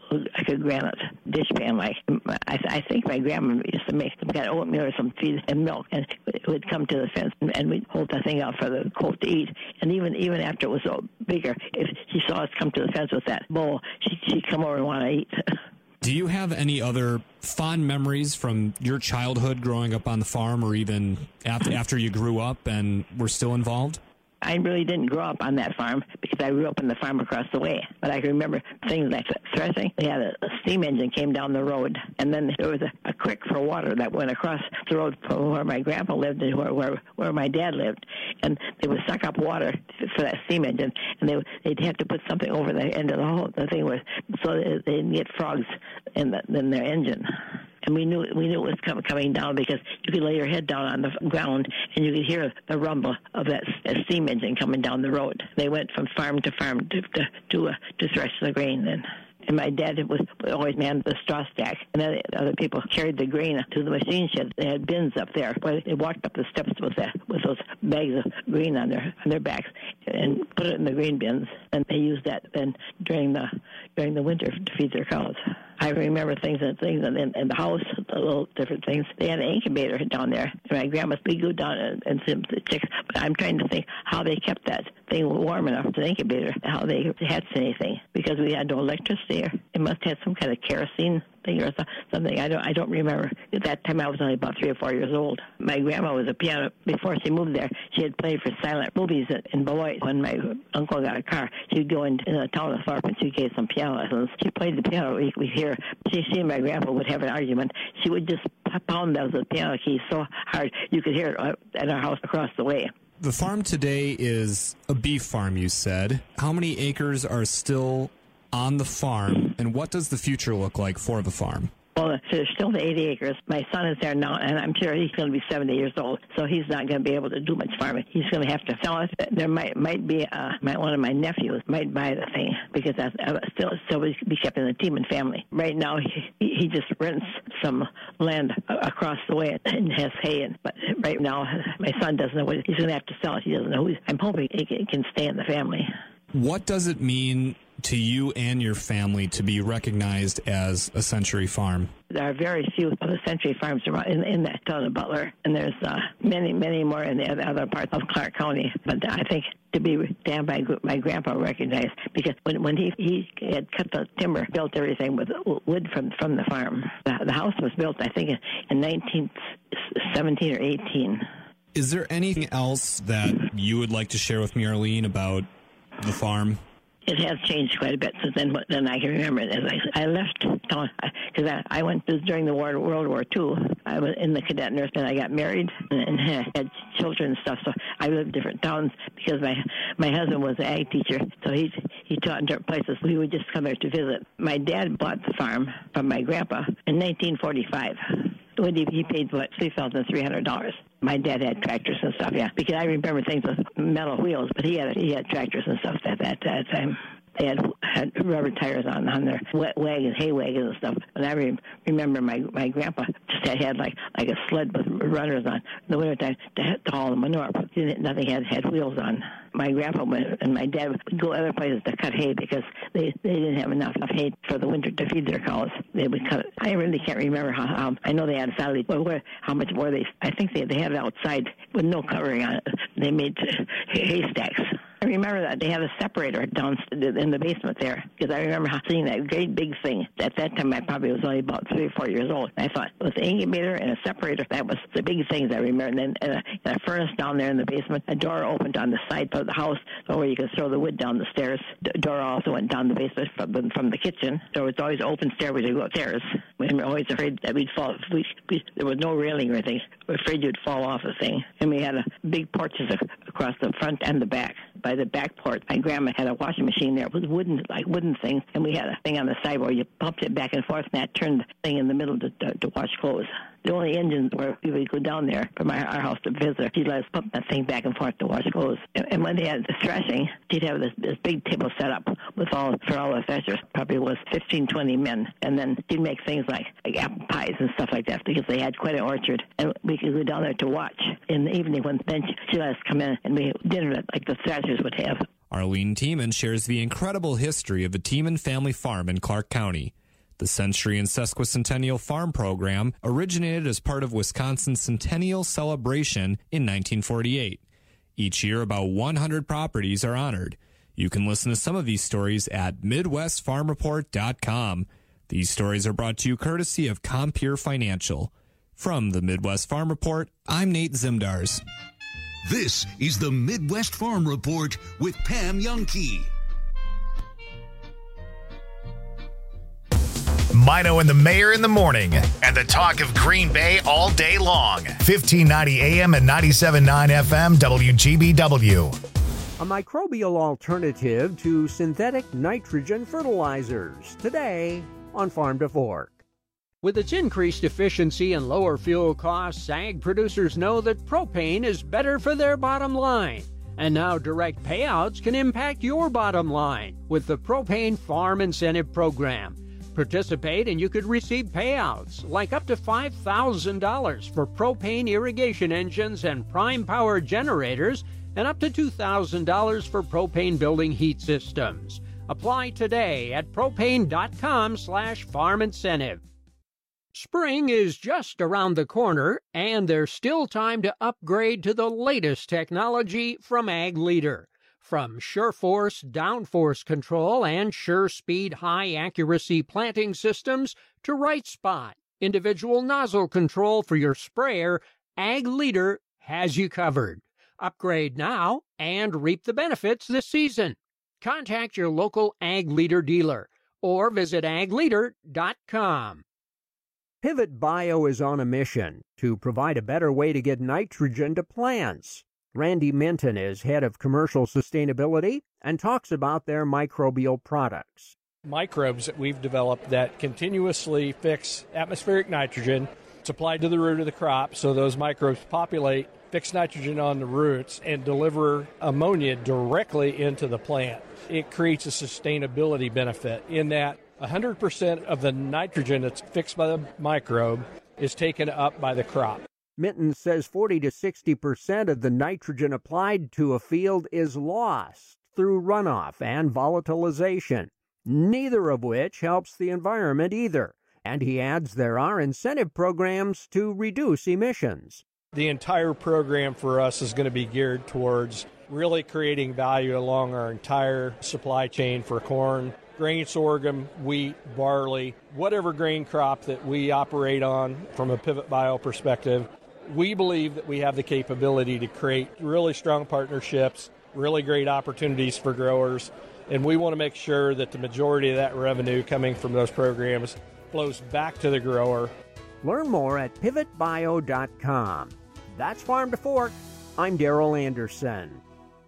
a granite dishpan. I think my grandma used to make some kind of oatmeal or some feed and milk, and it would come to the fence, and we'd hold the thing out for the colt to eat. And even after it was so bigger, if she saw us come to the fence with that bowl, she'd come over and want to eat. Do you have any other fond memories from your childhood growing up on the farm, or even after you grew up and were still involved? I really didn't grow up on that farm because I grew up on the farm across the way. But I can remember things like threshing. We had a steam engine came down the road, and then there was a creek for water that went across the road from where my grandpa lived and where my dad lived. And they would suck up water for that steam engine, and they'd have to put something over the end of the thing so they didn't get frogs in their engine. And we knew it was coming down because you could lay your head down on the ground and you could hear the rumble of that steam engine coming down the road. They went from farm to farm to thresh the grain. And my dad was always manned the straw stack. And then other people carried the grain to the machine shed. They had bins up there where they walked up the steps with those bags of grain on their backs and put it in the grain bins. And they used that then during the winter to feed their cows. I remember things in the house, the little different things. They had an incubator down there. And my grandma, we go down and see the chicks. But I'm trying to think how they kept that thing warm enough, the incubator, how they hatched anything. Because we had no electricity. It must have some kind of kerosene thing or something. I don't remember. At that time, I was only about 3 or 4 years old. My grandma was a piano. Before she moved there, she had played for silent movies in Beloit. When my uncle got a car, she'd go in the town of Thorpe and she gave some piano lessons. She played the piano. We hear she and my grandpa would have an argument. She would just pound those piano keys so hard you could hear it at our house across the way. The farm today is a beef farm, you said. How many acres are still on the farm, and what does the future look like for the farm? Well, there's still the 80 acres. My son is there now, and I'm sure he's going to be 70 years old, so he's not going to be able to do much farming. He's going to have to sell it. There might be one of my nephews might buy the thing because that's still be kept in the Tiemann family. Right now, he just rents some land across the way and has hay. But right now, my son doesn't know what he's going to have to sell it. He doesn't know. I'm hoping he can stay in the family. What does it mean to you and your family to be recognized as a Century Farm? There are very few of the Century Farms around in that town of Butler, and there's many, many more in the other parts of Clark County. But I think to be damned by my grandpa recognized, because when he had cut the timber, built everything with wood from the farm. The house was built, I think, in 1917 or 18. Is there anything else that you would like to share with me, Arlene, about the farm? It has changed quite a bit since then I can remember it. As I left town, because I went during the World War II. I was in the cadet nurse, and I got married and had children and stuff. So I lived in different towns because my husband was an ag teacher, so he taught in different places. We would just come there to visit. My dad bought the farm from my grandpa in 1945. When he paid, $3,300. My dad had tractors and stuff, yeah. Because I remember things with metal wheels, but he had tractors and stuff at that time. They had rubber tires on their wagons, hay wagons and stuff. And I remember my grandpa just had like a sled with runners on in the wintertime to haul the manure. Nothing had wheels on. my grandpa and my dad would go other places to cut hay because they didn't have enough hay for the winter to feed their cows. They would cut it. I really can't remember how I know they had sadly, but how much more I think they had it outside with no covering on it. They made haystacks. I remember that they had a separator down in the basement there because I remember seeing that great big thing. At that time, I probably was only about 3 or 4 years old. I thought with the incubator and a separator, that was the big things I remember. And then a furnace down there in the basement, a door opened on the side of the house where you could throw the wood down the stairs. The door also went down the basement from the kitchen. There was always open stairway to go upstairs. We were always afraid that we'd fall. There was no railing or anything. We were afraid you'd fall off the thing. And we had big porches across the front and the back. By the back porch, my grandma had a washing machine there with wooden things, and we had a thing on the side where you pumped it back and forth, and that turned the thing in the middle to wash clothes. The only engines where we would go down there from our house to visit, she'd let us pump that thing back and forth to wash clothes. And when they had the threshing, she'd have this big table set up for all the threshers. Probably was 15, 20 men. And then she'd make things like apple pies and stuff like that because they had quite an orchard. And we could go down there to watch in the evening when then she'd let us come in and we had dinner like the threshers would have. Arlene Tiemann shares the incredible history of a Tiemann family farm in Clark County. The Century and Sesquicentennial Farm Program originated as part of Wisconsin's Centennial Celebration in 1948. Each year, about 100 properties are honored. You can listen to some of these stories at MidwestFarmReport.com. These stories are brought to you courtesy of Compeer Financial. From the Midwest Farm Report, I'm Nate Zimdars. This is the Midwest Farm Report with Pam Youngkey. Mino and the Mayor in the morning, and the talk of Green Bay all day long. 1590 AM and 97.9 FM WGBW. A microbial alternative to synthetic nitrogen fertilizers. Today on Farm to Fork. With its increased efficiency and lower fuel costs, ag producers know that propane is better for their bottom line. And now direct payouts can impact your bottom line with the Propane Farm Incentive Program. Participate and you could receive payouts like up to $5,000 for propane irrigation engines and prime power generators and up to $2,000 for propane building heat systems. Apply today at propane.com/farm incentive. Spring is just around the corner and there's still time to upgrade to the latest technology from Ag Leader. From SureForce downforce control and SureSpeed high-accuracy planting systems to Right Spot, individual nozzle control for your sprayer, Ag Leader has you covered. Upgrade now and reap the benefits this season. Contact your local Ag Leader dealer or visit agleader.com. Pivot Bio is on a mission to provide a better way to get nitrogen to plants. Randy Minton is head of commercial sustainability and talks about their microbial products. Microbes that we've developed that continuously fix atmospheric nitrogen. It's applied to the root of the crop, so those microbes populate, fix nitrogen on the roots, and deliver ammonia directly into the plant. It creates a sustainability benefit in that 100% of the nitrogen that's fixed by the microbe is taken up by the crop. Minton says 40 to 60% of the nitrogen applied to a field is lost through runoff and volatilization, neither of which helps the environment either. And he adds there are incentive programs to reduce emissions. The entire program for us is going to be geared towards really creating value along our entire supply chain for corn, grain, sorghum, wheat, barley, whatever grain crop that we operate on from a Pivot Bio perspective. We believe that we have the capability to create really strong partnerships, really great opportunities for growers, and we want to make sure that the majority of that revenue coming from those programs flows back to the grower. Learn more at pivotbio.com. That's Farm to Fork. I'm Darrell Anderson.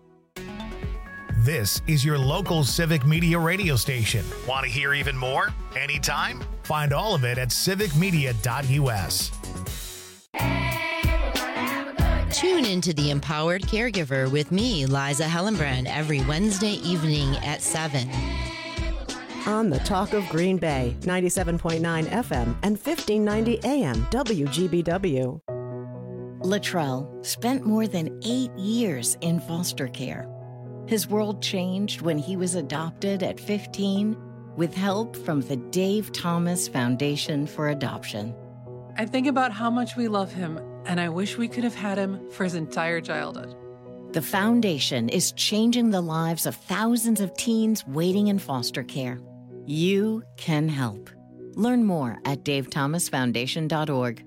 This is your local Civic Media radio station. Want to hear even more? Anytime? Find all of it at civicmedia.us. Tune into The Empowered Caregiver with me, Liza Hellenbrand, every Wednesday evening at 7. On the Talk of Green Bay, 97.9 FM and 1590 AM WGBW. Latrell spent more than 8 years in foster care. His world changed when he was adopted at 15 with help from the Dave Thomas Foundation for Adoption. I think about how much we love him, and I wish we could have had him for his entire childhood. The foundation is changing the lives of thousands of teens waiting in foster care. You can help. Learn more at davethomasfoundation.org.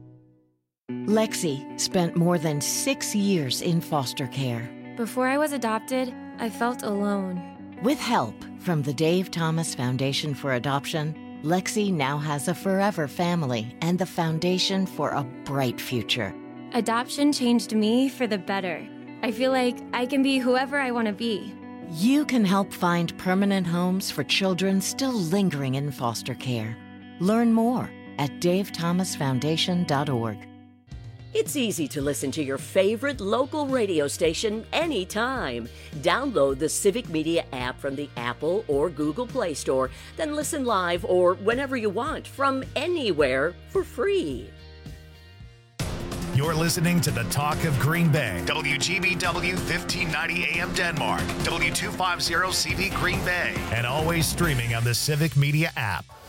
Lexi spent more than 6 years in foster care. Before I was adopted, I felt alone. With help from the Dave Thomas Foundation for Adoption, Lexi now has a forever family and the foundation for a bright future. Adoption changed me for the better. I feel like I can be whoever I want to be. You can help find permanent homes for children still lingering in foster care. Learn more at davethomasfoundation.org. It's easy to listen to your favorite local radio station anytime. Download the Civic Media app from the Apple or Google Play Store, then listen live or whenever you want from anywhere for free. You're listening to the Talk of Green Bay. WGBW 1590 AM Denmark. W250 CV Green Bay. And always streaming on the Civic Media app.